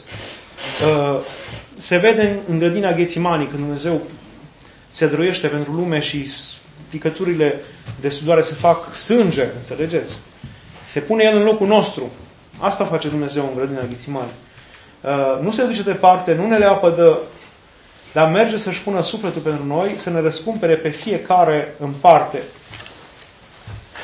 Se vede în grădina Ghețimanii, când Dumnezeu se dăruiește pentru lume și picăturile de sudoare se fac sânge, înțelegeți? Se pune El în locul nostru. Asta face Dumnezeu în grădina Ghețimanii. Nu se duce departe, nu ne leapădă, dar merge să-și pună sufletul pentru noi, să ne răscumpere pe fiecare în parte.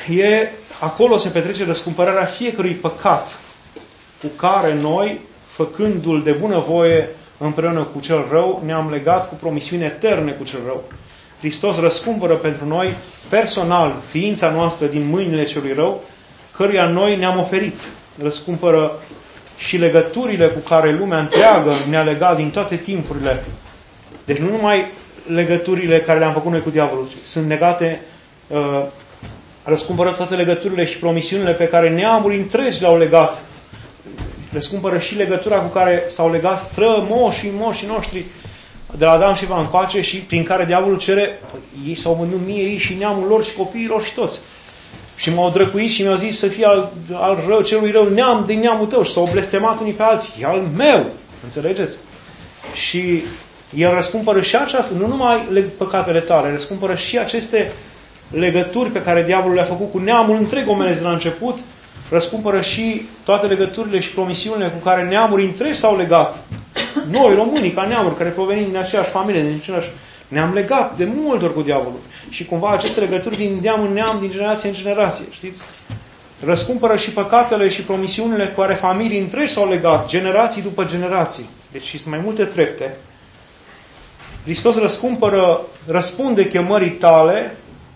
acolo se petrece răscumpărarea fiecărui păcat cu care noi, făcându-l de bunăvoie împreună cu cel rău, ne-am legat cu promisiuni eterne cu cel rău. Hristos răscumpără pentru noi personal ființa noastră din mâinile celui rău, căruia noi ne-am oferit. Răscumpără și legăturile cu care lumea întreagă ne-a legat din toate timpurile. Deci nu numai legăturile care le-am făcut noi cu diavolul, sunt legate, răscumpără toate legăturile și promisiunile pe care neamuri întregi le-au legat. Răscumpără și legătura cu care s-au legat strămoșii noștri de la Adam și Eva încoace și prin care diavolul cere, ei s-au vândut mie, ei și neamul lor și copiilor și toți. Și m-au drăcuit și mi-au zis să fie al rău, celui rău neam din neamul tău și s-au blestemat unii pe alții. E al meu! Înțelegeți? Și el răscumpără și aceasta, nu numai păcatele tale, răscumpără și aceste legături pe care diavolul le-a făcut cu neamul întreg omenesc de la început, răscumpără și toate legăturile și promisiunile cu care neamuri întregi s-au legat. Noi, românii, ca neamuri, care provenim din aceeași familie, din același, ne-am legat de multe ori cu diavolul. Și cumva aceste legături din neam în neam, din generație în generație, știți? Răscumpără și păcatele și promisiunile cu care familii întregi s-au legat, generații după generații. Deci sunt mai multe trepte. Hristos răspunde chemării tale,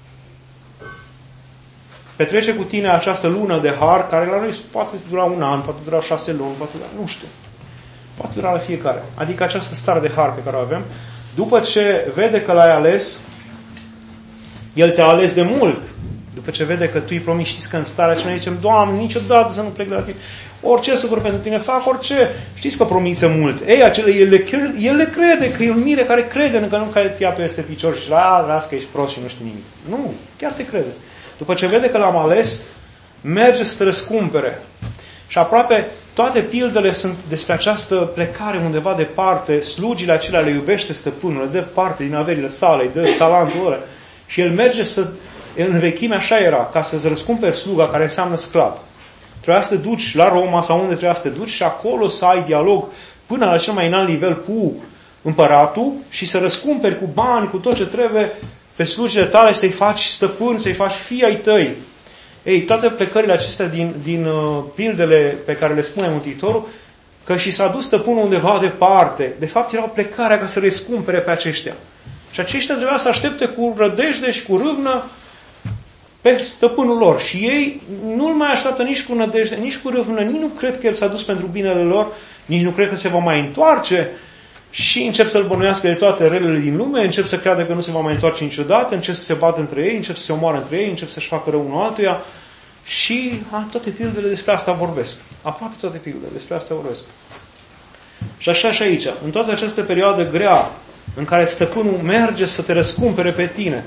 petrece cu tine această lună de har, care la noi poate dura un an, poate dura 6 luni, poate dura, nu știu. Poate dura la fiecare. Adică această stare de har pe care o avem, după ce vede că l-ai ales, El te-a ales de mult. După ce vede că tu îi promiți, știți că în starea aceea ne zicem, Doamne, niciodată să nu plec de la tine. Orice sufăr pentru tine fac, orice. Știți că promițe mult. Ei, el le crede, că e un mire care crede, că nu că te ia peste picior și las că ești prost și nu știi nimic. Nu, chiar te crede. După ce vede că l-am ales, merge să te răscumpere. Și aproape toate pildele sunt despre această plecare undeva departe, slugile acelea le iubește stăpânul, le dă parte din averile sale, îi dă talentul ăla. Și el merge în vechime așa era, ca să-ți răscumperi sluga, care înseamnă sclav. Trebuia să te duci la Roma sau unde trebuia să te duci și acolo să ai dialog până la cel mai înalt nivel cu împăratul și să răscumperi cu bani, cu tot ce trebuie pe slugile tale, să-i faci stăpân, să-i faci fii ai tăi. Ei, toate plecările acestea din pildele pe care le spune Mântuitorul, că și s-a dus stăpânul undeva departe, de fapt era o plecare ca să răscumpere pe aceștia. Și aceștia trebuia să aștepte cu rădejde și cu râvnă pe stăpânul lor. Și ei nu-l mai așteaptă nici cu nădejde, nici cu râvnă, nici nu cred că el s-a dus pentru binele lor, nici nu cred că se va mai întoarce și încep să-l bănuiască de toate relele din lume, încep să creadă că nu se va mai întoarce niciodată, încep să se bată între ei, încep să se omoară între ei, încep să-și facă rău unul altuia și toate pildele despre asta vorbesc. Aproape toate pildele despre asta vorbesc. Și așa și aici, în toată această perioadă grea în care stăpânul merge să te răscumpere pe tine,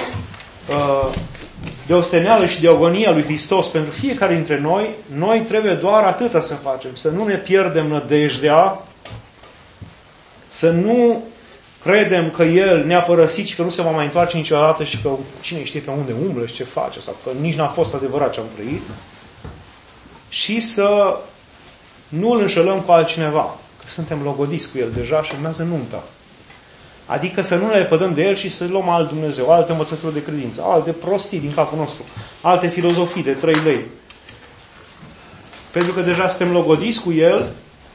de osteneală și de agonia lui Hristos pentru fiecare dintre noi, noi trebuie doar atâta să facem, să nu ne pierdem nădejdea, să nu credem că El ne-a părăsit și că nu se va mai întoarce niciodată și că cine știe pe unde umblă și ce face, sau că nici n-a fost adevărat ce am trăit, și să nu îl înșelăm cu altcineva, că suntem logodiți cu El deja și urmează nunta. Adică să nu ne lepădăm de El și să luăm alt Dumnezeu, alte învățături de credință, alte prostii din capul nostru, alte filozofii de 3 lei. Pentru că deja suntem logodiți cu El,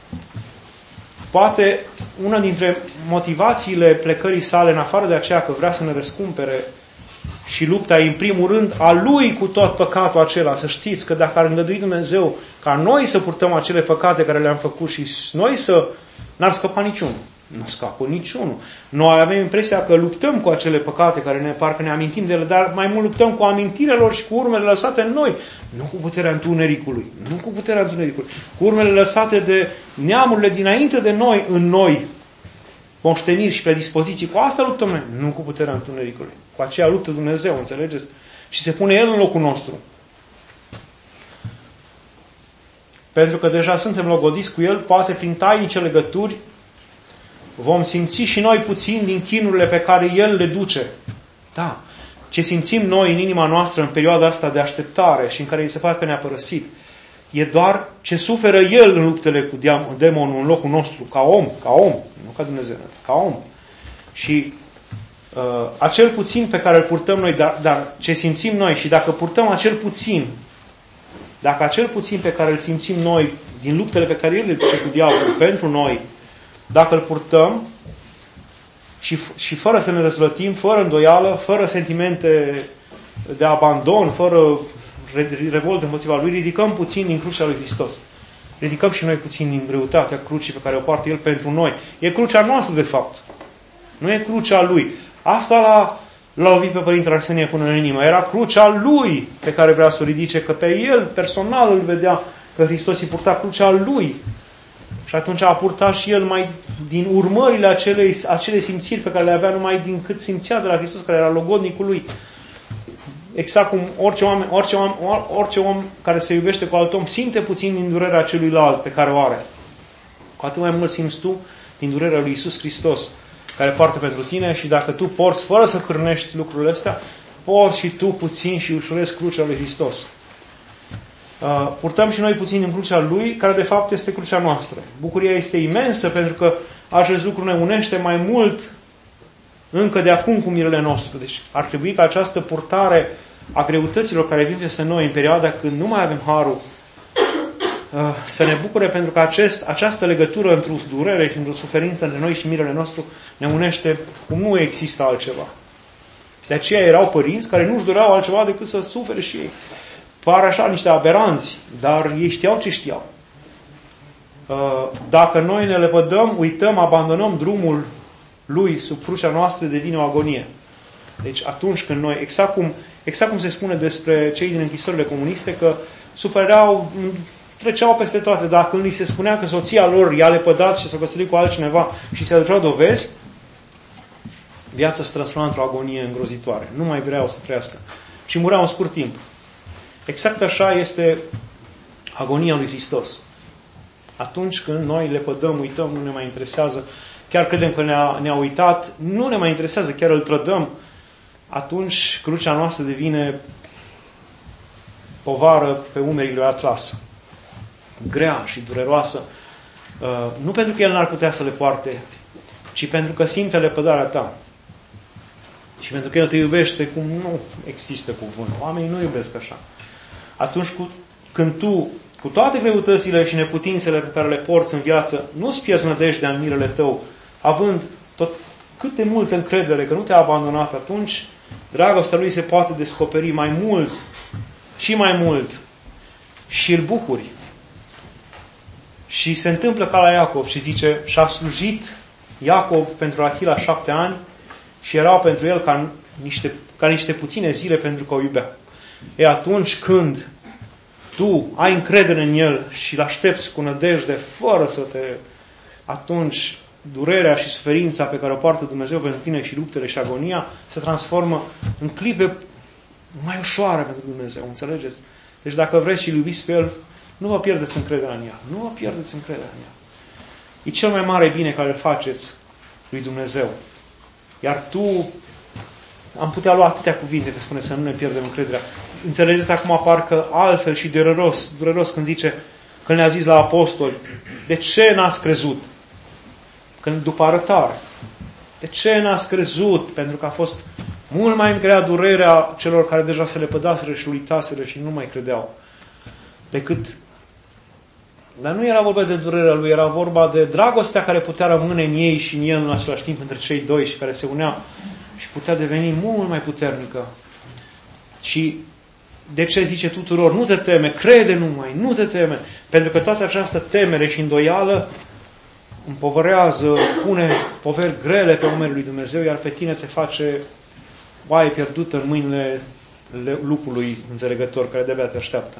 poate una dintre motivațiile plecării sale, în afară de aceea că vrea să ne răscumpere și lupta e în primul rând a Lui cu tot păcatul acela. Să știți că dacă ar îngădui Dumnezeu ca noi să purtăm acele păcate care le-am făcut și noi n-ar scăpa niciunul. Nu scapă niciunul. Noi avem impresia că luptăm cu acele păcate care parcă ne amintim de ele, dar mai mult luptăm cu amintirea lor și cu urmele lăsate în noi. Nu cu puterea întunericului. Nu cu puterea întunericului. Cu urmele lăsate de neamurile dinainte de noi în noi. Moșteniri și predispoziții. Cu asta luptăm noi. Nu cu puterea întunericului. Cu aceea luptă Dumnezeu, înțelegeți? Și se pune El în locul nostru. Pentru că deja suntem logodiți cu El, poate prin tainice legături vom simți și noi puțin din chinurile pe care El le duce. Da. Ce simțim noi în inima noastră în perioada asta de așteptare și în care îi se pare că ne-a părăsit, e doar ce suferă El în luptele cu demonul în locul nostru, ca om, nu ca Dumnezeu, ca om. Și acel puțin pe care îl purtăm noi, dar ce simțim noi, și dacă purtăm acel puțin, dacă acel puțin pe care îl simțim noi din luptele pe care el le duce cu diavolul pentru noi, dacă îl purtăm și fără să ne răzvătim, fără îndoială, fără sentimente de abandon, fără revoltă împotriva lui, ridicăm puțin din crucea lui Hristos. Ridicăm și noi puțin din greutatea crucii pe care o poartă el pentru noi. E crucea noastră, de fapt. Nu e crucea lui. Asta l-a lovit pe Părintele Arsenie până în inimă. Era crucea lui pe care vrea să o ridice, că pe el personal îl vedea că Hristos îi purta crucea lui. Și atunci a purtat și el mai din urmările acelei simțiri pe care le avea numai din cât simțea de la Hristos, care era logodnicul lui. Exact cum orice om care se iubește cu alt om simte puțin din durerea celuilalt pe care o are. Cu atât mai mult simți tu din durerea lui Iisus Hristos, care poartă pentru tine, și dacă tu porți fără să cârnești lucrurile astea, porți și tu puțin și ușurezi crucea lui Hristos. Purtăm și noi puțin din crucea lui, care de fapt este crucea noastră. Bucuria este imensă pentru că acest lucru ne unește mai mult încă de acum cu mirele nostru. Deci ar trebui ca această purtare a greutăților care vin peste noi în perioada când nu mai avem harul să ne bucure, pentru că această legătură între durere și între suferință între noi și mirele nostru ne unește cum nu există altceva. De aceea erau părinți care nu-și doreau altceva decât să sufere și ei. Par așa niște aberanți, dar ei știau ce știau. Dacă noi ne lepădăm, uităm, abandonăm drumul lui sub crucea noastră, devine o agonie. Deci atunci când noi, exact cum se spune despre cei din închisorile comuniste, că sufereau, treceau peste toate, dar când li se spunea că soția lor i-a lepădat și s-a căsătorit cu altcineva și se aduceau dovezi, viața se transforma într-o agonie îngrozitoare. Nu mai vreau să trăiască. Și mureau în scurt timp. Exact așa este agonia lui Hristos. Atunci când noi lepădăm, uităm, nu ne mai interesează, chiar credem că ne-a uitat, nu ne mai interesează, chiar îl trădăm, atunci crucea noastră devine povară pe umerii lui Atlas. Grea și dureroasă. Nu pentru că el n-ar putea să le poarte, ci pentru că simte lepădarea ta. Și pentru că el te iubește cum nu există cuvânt. Oamenii nu iubesc așa. Atunci când tu, cu toate greutățile și neputințele pe care le porți în viață, nu-ți pierzi nădejdea în mirele tău, având tot cât de multă încredere că nu te-a abandonat, atunci dragostea lui se poate descoperi mai mult și mai mult și îl bucuri. Și se întâmplă ca la Iacov și zice, și-a slujit Iacov pentru Rahila 7 ani și erau pentru el ca niște puține zile pentru că o iubea. E atunci când tu ai încredere în el și îl aștepți cu nădejde, fără să te... Atunci durerea și suferința pe care o poartă Dumnezeu pentru tine și luptele și agonia se transformă în clipe mai ușoare pentru Dumnezeu. Înțelegeți? Deci dacă vreți și îl iubiți pe el, nu vă pierdeți încrederea în ea. Nu vă pierdeți încrederea în ea. E cel mai mare bine care îl faceți lui Dumnezeu. Iar tu, am putea lua atâtea cuvinte că spune să nu ne pierdem încrederea. Înțelegeți acum parcă altfel și dureros când zice, când ne-a zis la apostoli, de ce n-ați crezut? Când după arătare. De ce n-ați crezut? Pentru că a fost mult mai grea durerea celor care deja se lepădaseră și uitaseră și nu mai credeau. Dar nu era vorba de durerea lui, era vorba de dragostea care putea rămâne în ei și în el în același timp între cei doi și care se unea și putea deveni mult mai puternică. Și de ce zice tuturor, nu te teme, crede numai, nu te teme, pentru că toată această temere și îndoială împovărează, pune poveri grele pe umerii lui Dumnezeu, iar pe tine te face oaie pierdută în mâinile lupului înțelegător care de-abia te așteaptă.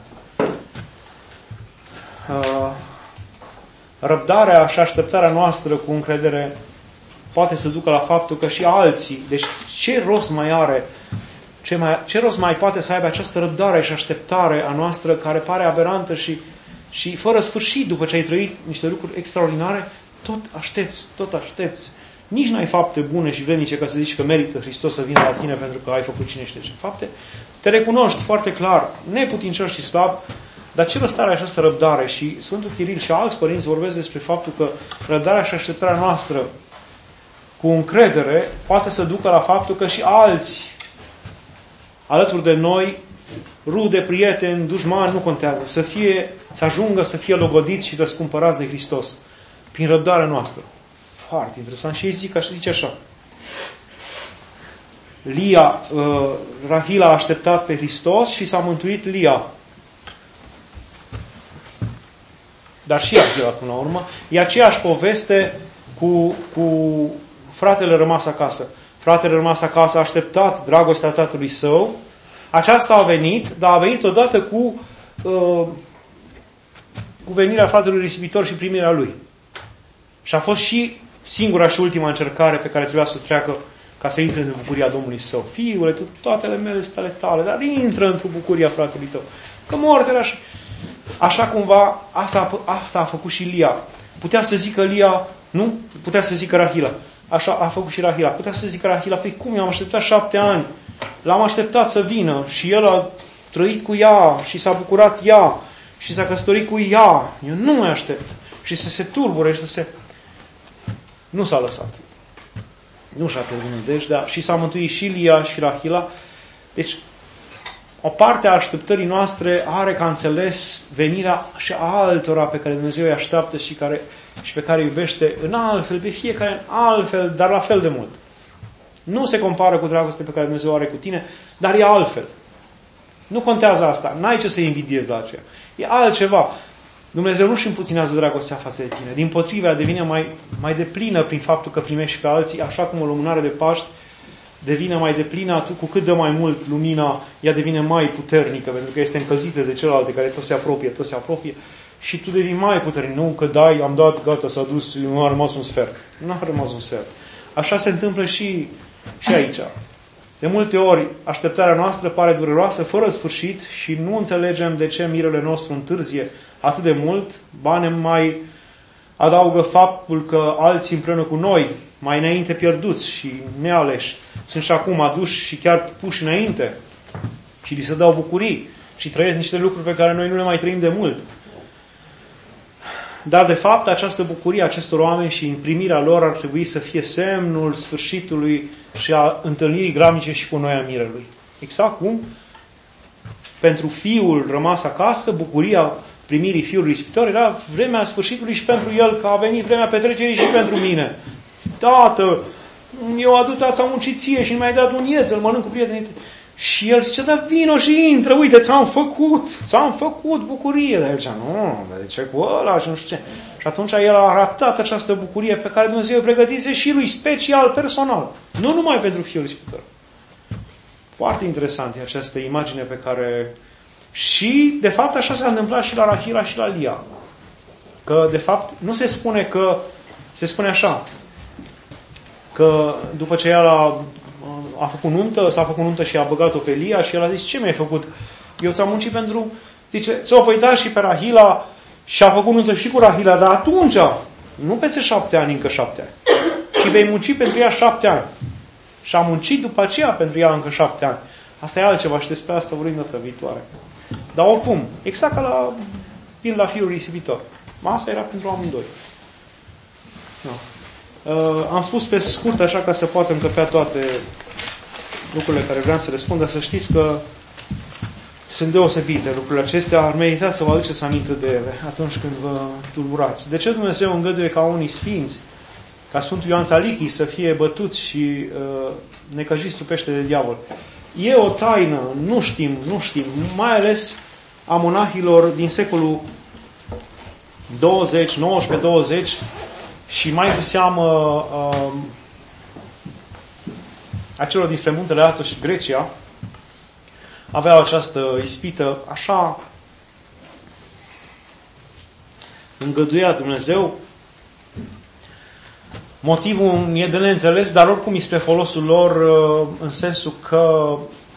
Răbdarea și așteptarea noastră cu încredere poate să ducă la faptul că și alții, deci ce rost mai are, ce rost mai poate să aibă această răbdare și așteptare a noastră care pare aberantă și fără sfârșit după ce ai trăit niște lucruri extraordinare, tot aștepți. Nici n-ai fapte bune și vrednice ca să zici că merită Hristos să vină la tine pentru că ai făcut cine știe ce fapte. Te recunoști foarte clar, neputincios și slab, dar ce rost are această răbdare? Și Sfântul Chiril și alți părinți vorbesc despre faptul că răbdarea și așteptarea noastră cu încredere, poate să ducă la faptul că și alții alături de noi, rude, prieteni, dușmani, nu contează, să ajungă să fie logodiți și răscumpărați de Hristos prin răbdarea noastră. Foarte interesant. Și ei zice așa. Rahila a așteptat pe Hristos și s-a mântuit Lia. Dar și Rahila, până la urmă, e aceeași poveste cu fratele rămas acasă. Fratele rămas acasă a așteptat dragostea tatălui său. Aceasta a venit, dar a venit odată cu venirea fratelui risipitor și primirea lui. Și a fost și singura și ultima încercare pe care trebuia să o treacă ca să intre în bucuria Domnului său. Fiule, toatele mele sunt ale tale, dar intră într-o bucuria fratelui tău. Că moartele așa cumva, asta a făcut și Lia. Putea să zică Lia, nu? Putea să zică Rahila. Așa a făcut și Rahila. Putea să zică Rahila, păi cum, eu am așteptat 7 ani. L-am așteptat să vină și el a trăit cu ea și s-a bucurat ea și s-a căsătorit cu ea. Eu nu mai aștept. Și să se turbure și să se... Nu s-a lăsat. Nu și-a pierdut nădejdea și s-a mântuit și Lia și Rahila. Deci, o parte a așteptării noastre are ca înțeles venirea și a altora pe care Dumnezeu îi așteaptă și pe care iubește în altfel, pe fiecare în altfel, dar la fel de mult. Nu se compară cu dragostea pe care Dumnezeu are cu tine, dar e altfel. Nu contează asta. N-ai ce să invidiezi la aceea. E altceva. Dumnezeu nu-și împuținează dragostea față de tine. Dimpotrivă, ea devine mai deplină prin faptul că primești pe alții, așa cum o lumânare de Paști devine mai deplină, cu cât dă mai mult lumina, ea devine mai puternică, pentru că este încălzită de celălalt care tot se apropie, și tu devii mai puternic. Nu că dai, am dat, gata, s-a dus, nu a rămas un sfert. Nu a rămas un sfert. Așa se întâmplă și aici. De multe ori, așteptarea noastră pare dureroasă, fără sfârșit, și nu înțelegem de ce mirele nostru întârzie atât de mult. Ba ne mai adaugă faptul că alții împreună cu noi, mai înainte pierduți și nealeși, sunt și acum aduși și chiar puși înainte și li se dau bucurii și trăiesc niște lucruri pe care noi nu le mai trăim de mult. Dar, de fapt, această bucurie a acestor oameni și primirea lor ar trebui să fie semnul sfârșitului și a întâlnirii grabnice și cu noi a mirelui. Exact cum pentru fiul rămas acasă, bucuria primirii fiului risipitor era vremea sfârșitului și pentru el, că a venit vremea petrecerii și pentru mine. Tată, eu atâta ți-am muncit ție și nu mi-ai dat un iez, îl mănânc cu prietenii. Și el zice, da, vino și intră, uite, ți-am făcut bucurie. Dar el zicea, nu, de ce cu ăla și nu știu ce. Și atunci el a ratat această bucurie pe care Dumnezeu o pregătise și lui special, personal. Nu numai pentru fiul risipitor. Foarte interesant e această imagine pe care... Și, de fapt, așa s-a întâmplat și la Rahila și la Lia. Că, de fapt, nu se spune că... Se spune așa, că după ce el a făcut nuntă, s-a făcut nuntă și a băgat-o pe Lia și el a zis, ce mi-ai făcut? Eu ți-am muncit pentru... Zice, ți-o voi da și pe Rahila și a făcut nuntă și cu Rahila, dar atunci, nu peste 7 ani, încă 7 ani. Și vei munci pentru ea 7 ani. Și a muncit după aceea pentru ea încă 7 ani. Asta e altceva și despre asta vorbim data viitoare. Dar oricum, exact ca la fiul risipitor. Asta era pentru amândoi. No. Am spus pe scurt, așa ca să poată încăpea toate lucrurile care vreau să le spun, dar să știți că sunt deosebite lucrurile acestea. Ar merita să vă aduceți aminte de ele atunci când vă tulburați. De ce Dumnezeu îngăduie ca unii sfinți, ca Sfântul Ioan Țalichii, să fie bătuți și necăjiți trupește de diavol? E o taină, nu știm, mai ales a monahilor din secolul 20, 19-20 și mai cu seamă acelor dinspre muntele Athos și Grecia, aveau această ispită, așa îngăduia Dumnezeu. Motivul e de neînțeles, dar oricum e spre folosul lor, în sensul că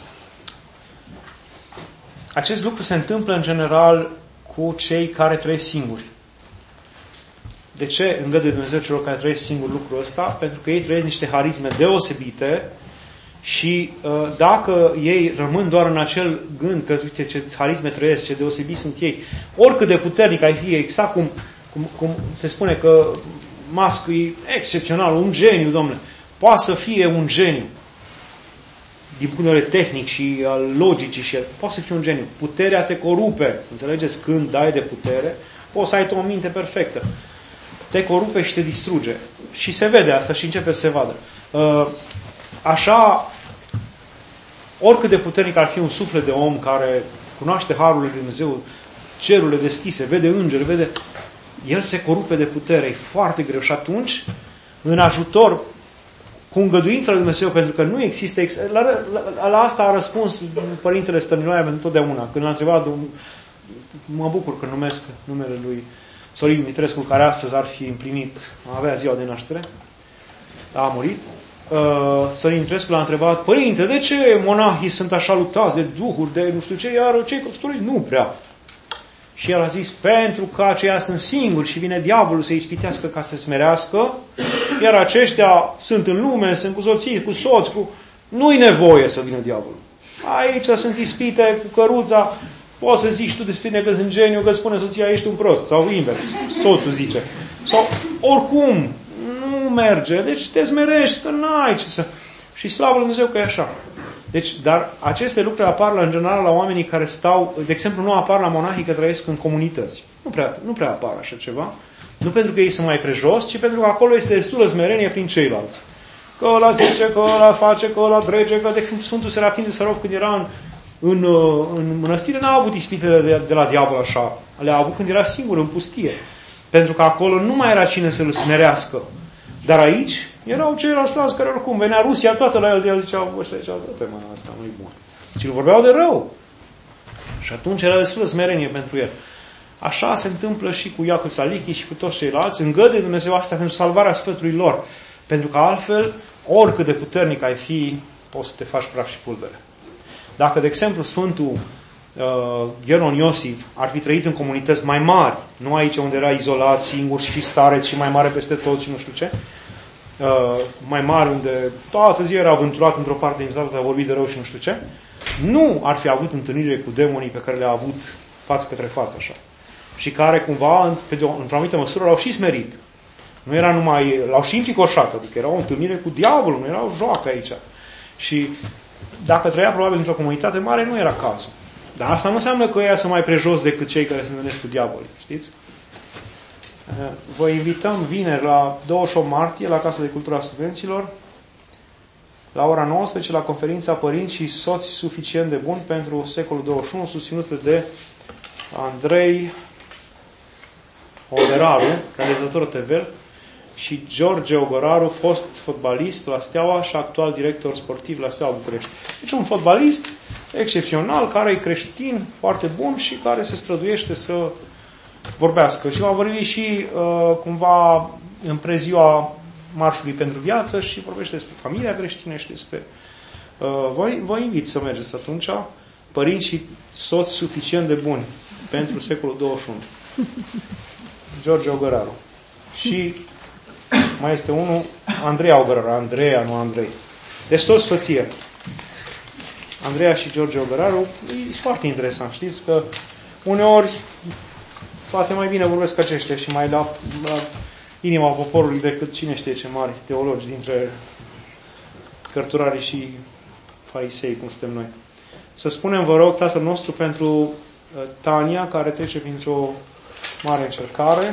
acest lucru se întâmplă în general cu cei care trăiesc singuri. De ce îngăduie Dumnezeu celor care trăiesc singur lucrul ăsta? Pentru că ei trăiesc niște harisme deosebite și dacă ei rămân doar în acel gând că, uite, ce harisme trăiesc, ce deosebiți sunt ei, oricât de puternic ai fi, exact cum se spune că Musk e excepțional, un geniu, domnule. Poate să fie un geniu. Din punct de vedere tehnic și al logicii, și poate să fie un geniu. Puterea te corupe. Înțelegeți? Când dai de putere, poți să ai tu o minte perfectă. Te corupe și te distruge. Și se vede asta și începe să se vadă. Așa, oricât de puternic ar fi un suflet de om care cunoaște harul lui Dumnezeu, cerurile deschise, vede îngeri, vede... El se corupe de putere, e foarte greu. Și atunci, în ajutor, cu îngăduința lui Dumnezeu, pentru că nu există... La asta a răspuns Părintele Stăniloae întotdeauna. Când l-a întrebat, mă bucur că numesc numele lui Sorin Dumitrescu, care astăzi ar fi împlinit, avea ziua de naștere, a murit. Sorin Dumitrescu l-a întrebat, Părinte, de ce monahii sunt așa luptați de duhuri, de nu știu ce, iar cei căsătoriți nu prea? Și el a zis, pentru că aceia sunt singuri și vine diavolul să-i ispitească ca să smerească, iar aceștia sunt în lume, sunt cu soții, cu soți, nu-i nevoie să vină diavolul. Aici sunt ispite cu căruța, poți să zici tu despre tine că sunt geniu, că spune soția, ești un prost, sau invers, soțul zice. Sau oricum, nu merge, deci te smerești, că n-ai ce să... Și slavă Lui Dumnezeu că e așa. Deci, dar aceste lucruri apar în general la oamenii care stau, de exemplu, nu apar la monahii care trăiesc în comunități. Nu prea apar așa ceva. Nu pentru că ei sunt mai prejos, ci pentru că acolo este destulă smerenie prin ceilalți. Că ăla zice, că ăla face, că ăla drege, că, de exemplu, Sfântul Serafin de Sărov, când era în mănăstire, n-a avut ispitele de la diavol așa. Le-a avut când era singur, în pustie. Pentru că acolo nu mai era cine să-l smerească. Dar aici erau ceilalți frați care oricum venea Rusia toată la el, de el ziceau, ăștia ziceau, asta nu-i bun. Și îl vorbeau de rău. Și atunci era destul de smerenie pentru el. Așa se întâmplă și cu Iacov Salihi și cu toți ceilalți. Îngăduie Dumnezeu asta pentru salvarea sufletului lor. Pentru că altfel, oricât de puternic ai fi, poți să te faci praf și pulbere. Dacă, de exemplu, Sfântul Gheron Iosif ar fi trăit în comunități mai mari, nu aici unde era izolat, singur și stareț și mai mare peste tot și nu știu ce, mai mari unde toată ziua era aventurat într-o parte din a vorbit de rău și nu știu ce, nu ar fi avut întâlnire cu demonii pe care le-a avut față către față așa. Și care cumva, într-o anumită măsură, l-au și smerit. Nu era numai, l-au și înficoșat, adică era o întâlnire cu diavolul, nu era o joacă aici. Și dacă trăia probabil într-o comunitate mare, nu era cazul. Dar asta nu înseamnă că ea sunt mai prejos decât cei care se întâlnesc cu diavolul, știți? Vă invităm vineri la 28 martie la Casa de Cultură a Studenților la ora 19 la conferința Părinți și soți suficient de buni pentru secolul 21, susținută de Andrei Ogăraru, realizator TV, și George Ogăraru, fost fotbalist la Steaua și actual director sportiv la Steaua București. Deci un fotbalist excepțional, care e creștin, foarte bun și care se străduiește să vorbească. Și va vorbi și cumva în preziua Marșului pentru Viață și vorbește despre familia creștină și despre... Vă invit să mergeți atunci, părinți și soți suficient de buni pentru secolul 21. George Ogăraru. Și mai este unul, Andreea Ogăraru. Andreea, nu Andrei. Deci toți soție. Andreea și George Ogăraru. E foarte interesant. Știți că uneori poate mai bine vorbesc aceștia și mai la inima poporului decât cine știe ce mari teologi dintre cărturarii și farisei, cum suntem noi. Să spunem, vă rog, Tatăl nostru pentru Tania, care trece printr-o mare încercare.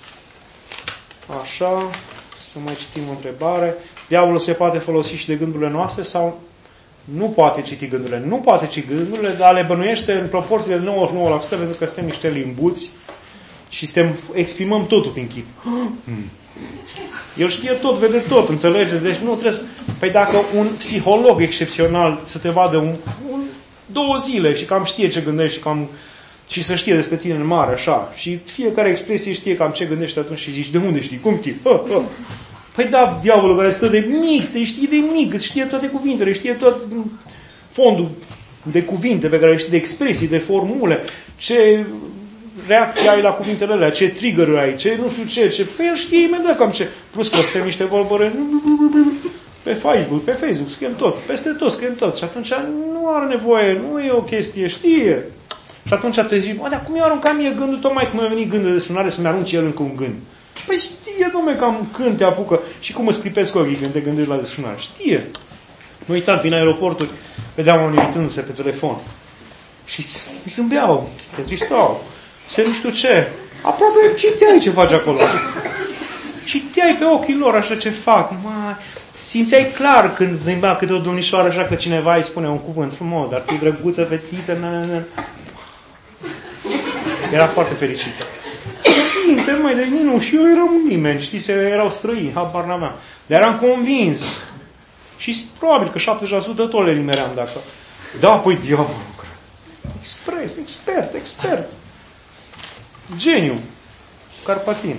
Așa, să mai citim o întrebare. Diavolul se poate folosi și de gândurile noastre sau nu poate citi gândurile? Nu poate citi gândurile, dar le bănuiește în proporție de 99%, pentru că suntem niște limbuți și exprimăm totul prin chip. El știe tot, vede tot, înțelegeți? Deci nu trebuie să... Păi dacă un psiholog excepțional să te vadă 2 zile și cam știe ce gândești și să știe despre tine în mare, așa, și fiecare expresie știe cam ce gândești atunci și zici, de unde știi? Cum știi? Păi da, diavolul care stă de mic, te știe de mic, îți știe toate cuvintele, știe tot fondul de cuvinte pe care le știi, de expresii, de formule, ce reacții ai la cuvintele alea, ce trigger-uri ai, ce nu știu ce. Păi el știe imediat cam ce. Plus că suntem niște vorbăre pe Facebook, scriem tot, peste tot scriem tot. Și atunci nu are nevoie, nu e o chestie, știe. Și atunci te zici, dar cum eu aruncam mie gândul, tocmai cum mi-a venit gândul despre n-are să-mi arunce el încă un gând. Păi știe, dom'le, cam când te apucă și cum îți clipesc ochii când te gândești la desfrânare. Știe. Nu uitam, prin aeroporturi, vedeam oamenii uitându-se pe telefon. Și zâmbeau, te triștau, se nu știu ce. Aproape citeai ce faci acolo. Citeai pe ochii lor așa ce fac. Mai, simțeai clar când zâmbea câte o domnișoară așa că cineva îi spune un cuvânt frumos, dar tu drăguță, fetiță, Era foarte fericită. Simte, mai de nu, și eu eram nimeni, știți, erau străini, habar n-aveam. Dar eram convins. Și probabil că 70% tot le nimeream dacă... Da, păi diavolul. Expert. Geniu. Carpatin.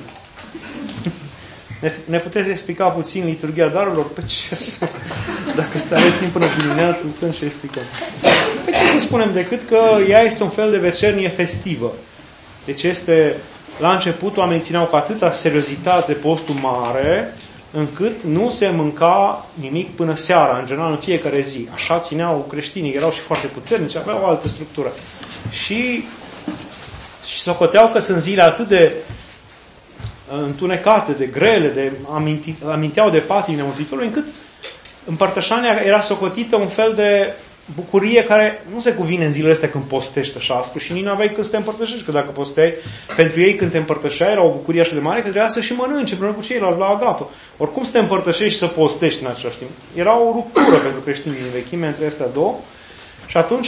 Ne puteți explica puțin liturghia darurilor? Pe ce să... Dacă stăreți timp până dimineață, stăm și explicăm. Pe ce să spunem decât că ea este un fel de vecernie festivă. Deci este... La început oamenii țineau cu atâta seriozitate postul mare, încât nu se mânca nimic până seara, în general în fiecare zi. Așa țineau creștinii, erau și foarte puternici, aveau o altă structură. Și socoteau că sunt zile atât de întunecate, de grele, aminteau de patimile Mântuitorului, încât împărtășania era socotită un fel de bucurie care nu se cuvine în zilele astea când postești așa aspru și nici nu aveai când să te împărtășești, că dacă posteai, pentru ei când te împărtășeai era o bucurie așa de mare că trebuia să și mănânci împreună cu ceilalți la agapă. Oricum să te împărtășești și să postești în același timp. Era o ruptură pentru creștinii din vechime între astea două și atunci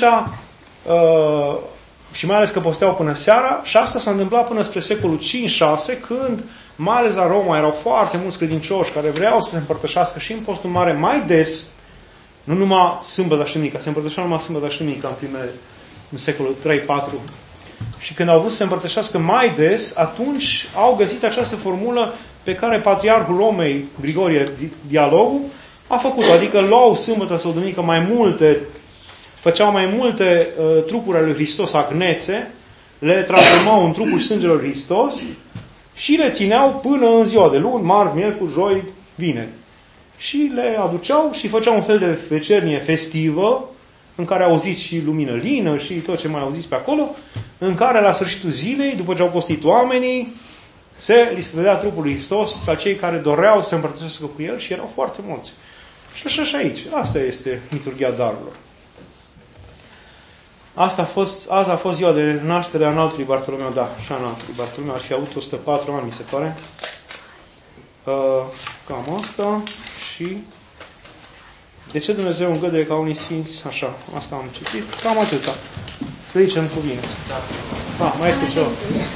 și mai ales că posteau până seara și asta s-a întâmplat până spre secolul 5-6 când mai ales la Roma erau foarte mulți credincioși care vreau să se împărtășească și în postul mare mai des. Nu numai sâmbătă și duminică, se împărtășeau numai sâmbătă și duminică în secolul 3-4. Și când au vrut să se împărtășească mai des, atunci au găsit această formulă pe care Patriarhul Romei, Grigorie Dialogul, a făcut-o. Adică luau sâmbătă sau duminică mai multe, făceau mai multe trupuri ale lui Hristos, agnețe, le transformau în trupul și sângele lui Hristos și le țineau până în ziua de luni, marți, miercuri, joi, vineri. Și le aduceau și făceau un fel de vecernie festivă în care auziți și lumină lină și tot ce mai auziți pe acolo, în care la sfârșitul zilei, după ce au postit oamenii, li se dădea trupul lui Hristos la cei care doreau să se împărtășească cu el și erau foarte mulți. Și așa și aici. Asta este liturghia darurilor. Azi a fost ziua de naștere a înaltului Bartolomeu, da, și a înaltului Bartolomeu, ar fi avut 104 ani, mi se pare. Cam asta. Și de ce Dumnezeu îngăduie ca unii sfinți? Așa, asta am citit. Cam atâta. Să zicem cuvinte. Mai este ceva.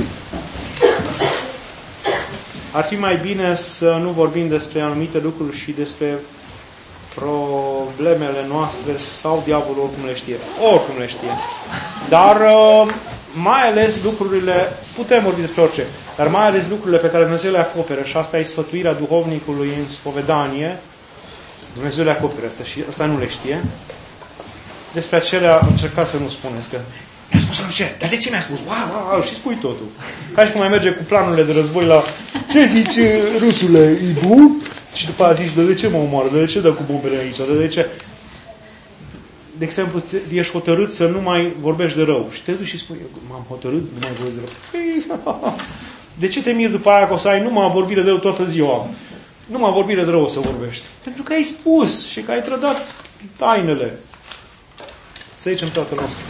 Ar fi mai bine să nu vorbim despre anumite lucruri și despre problemele noastre sau diavolul oricum le știe. Oricum le știe. Dar mai ales lucrurile, putem vorbi despre orice, dar mai ales lucrurile pe care Dumnezeu le acoperă și asta e sfătuirea duhovnicului în spovedanie. Dumnezeu le acoperă asta și asta nu le știe. Despre acelea încercați să nu spuneți că mi-a spus nu ce, dar de ce mi-a spus? Wow, și spui totul. Ca și cum mai merge cu planurile de război la ce zice rusule, e bun? Și după aia zici, de ce mă omoară? De ce dă cu bombele aici? De ce? De exemplu, ești hotărât să nu mai vorbești de rău. Și te duci și spui, m-am hotărât, nu mai vorbesc de rău. De ce te miri după aia că o să ai numai vorbire de rău toată ziua? Numai vorbire de rău o să vorbești. Pentru că ai spus și că ai trădat tainele. Să zicem Tatăl nostru.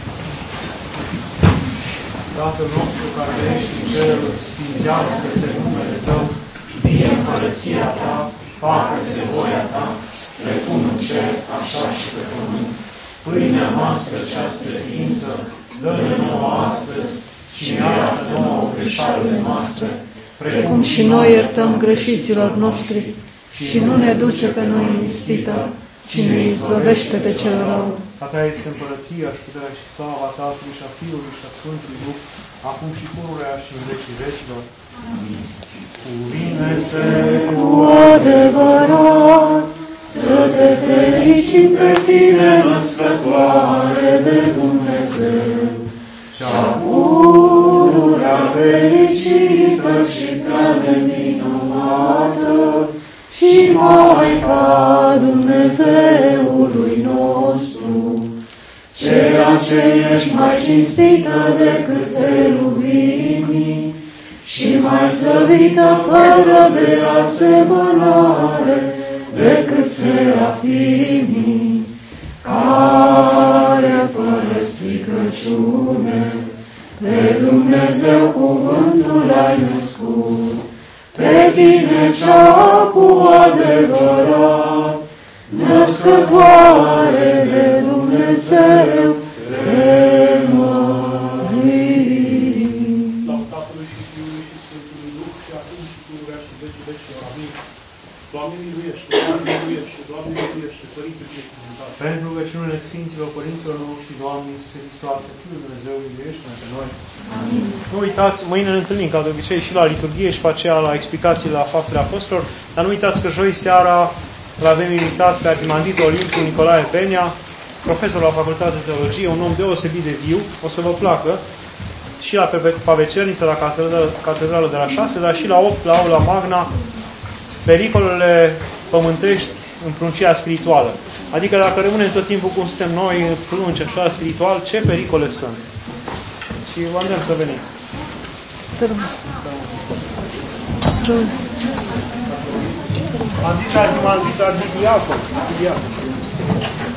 Tatăl nostru care ești în cerul, sfințească-se numele Tău, vie împărăția Ta, facă-se voia Ta, precum în cer, așa și pe pământ. Pâinea noastră cea spre ființă, dă-ne nouă astăzi și ne iartă nouă greșalele noastre, precum și noi iertăm greșiților noștri și nu ne duce pe noi în ispită, ci ne izbăvește de cel rău. A Ta este împărăția și puterea și slava Tatălui și a Fiului și a Sfântului Duh, acum și pururea și în vecii vecilor. Cuvine-se cu adevărat să te fericim pe Tine, născătoare de Dumnezeu, și-a pururea fericită și prea nevinovată, și Maica Dumnezeului nostru, ceea ce ești mai cinstită decât heruvimii și mai slăvită fără de asemănare decât serafimii, care fără stricăciune pe Dumnezeu cuvântul ai născut, pe tine cea cu adevărat, născătoare de Dumnezeu, pe mării. Slavă Tatălui și Fiului și Sfântului Duh, și acum și pururea și vecii vecilor. Amin. Doamne miluiește, Doamne miluiește, Doamne miluiește, Părinte binecuvântat. Pentru rugăciunile Sfinților Părinților noștri, Doamne Iisuse Hristoase, Fiul Dumnezeu, miluiește-ne pe noi. Amin. Nu uitați, mâine ne întâlnim ca de obicei și la liturghie și pe aceea la explicații la Faptele Apostolilor, dar nu uitați că joi seara l-avem invitat pe arhimanditul Olimpiu Nicolae Penea, profesor la Facultatea de Teologie, un om deosebit de viu, o să vă placă, și la Pavecernița, la catedrală de la 6, dar și la 8, la Aula Magna, pericolele pământești în pruncia spirituală. Adică dacă rămânem tot timpul cum suntem noi, prunci, așa, spiritual, ce pericole sunt? Și vă îndemn să veniți. Am zis arhimanditul, arhidiacon.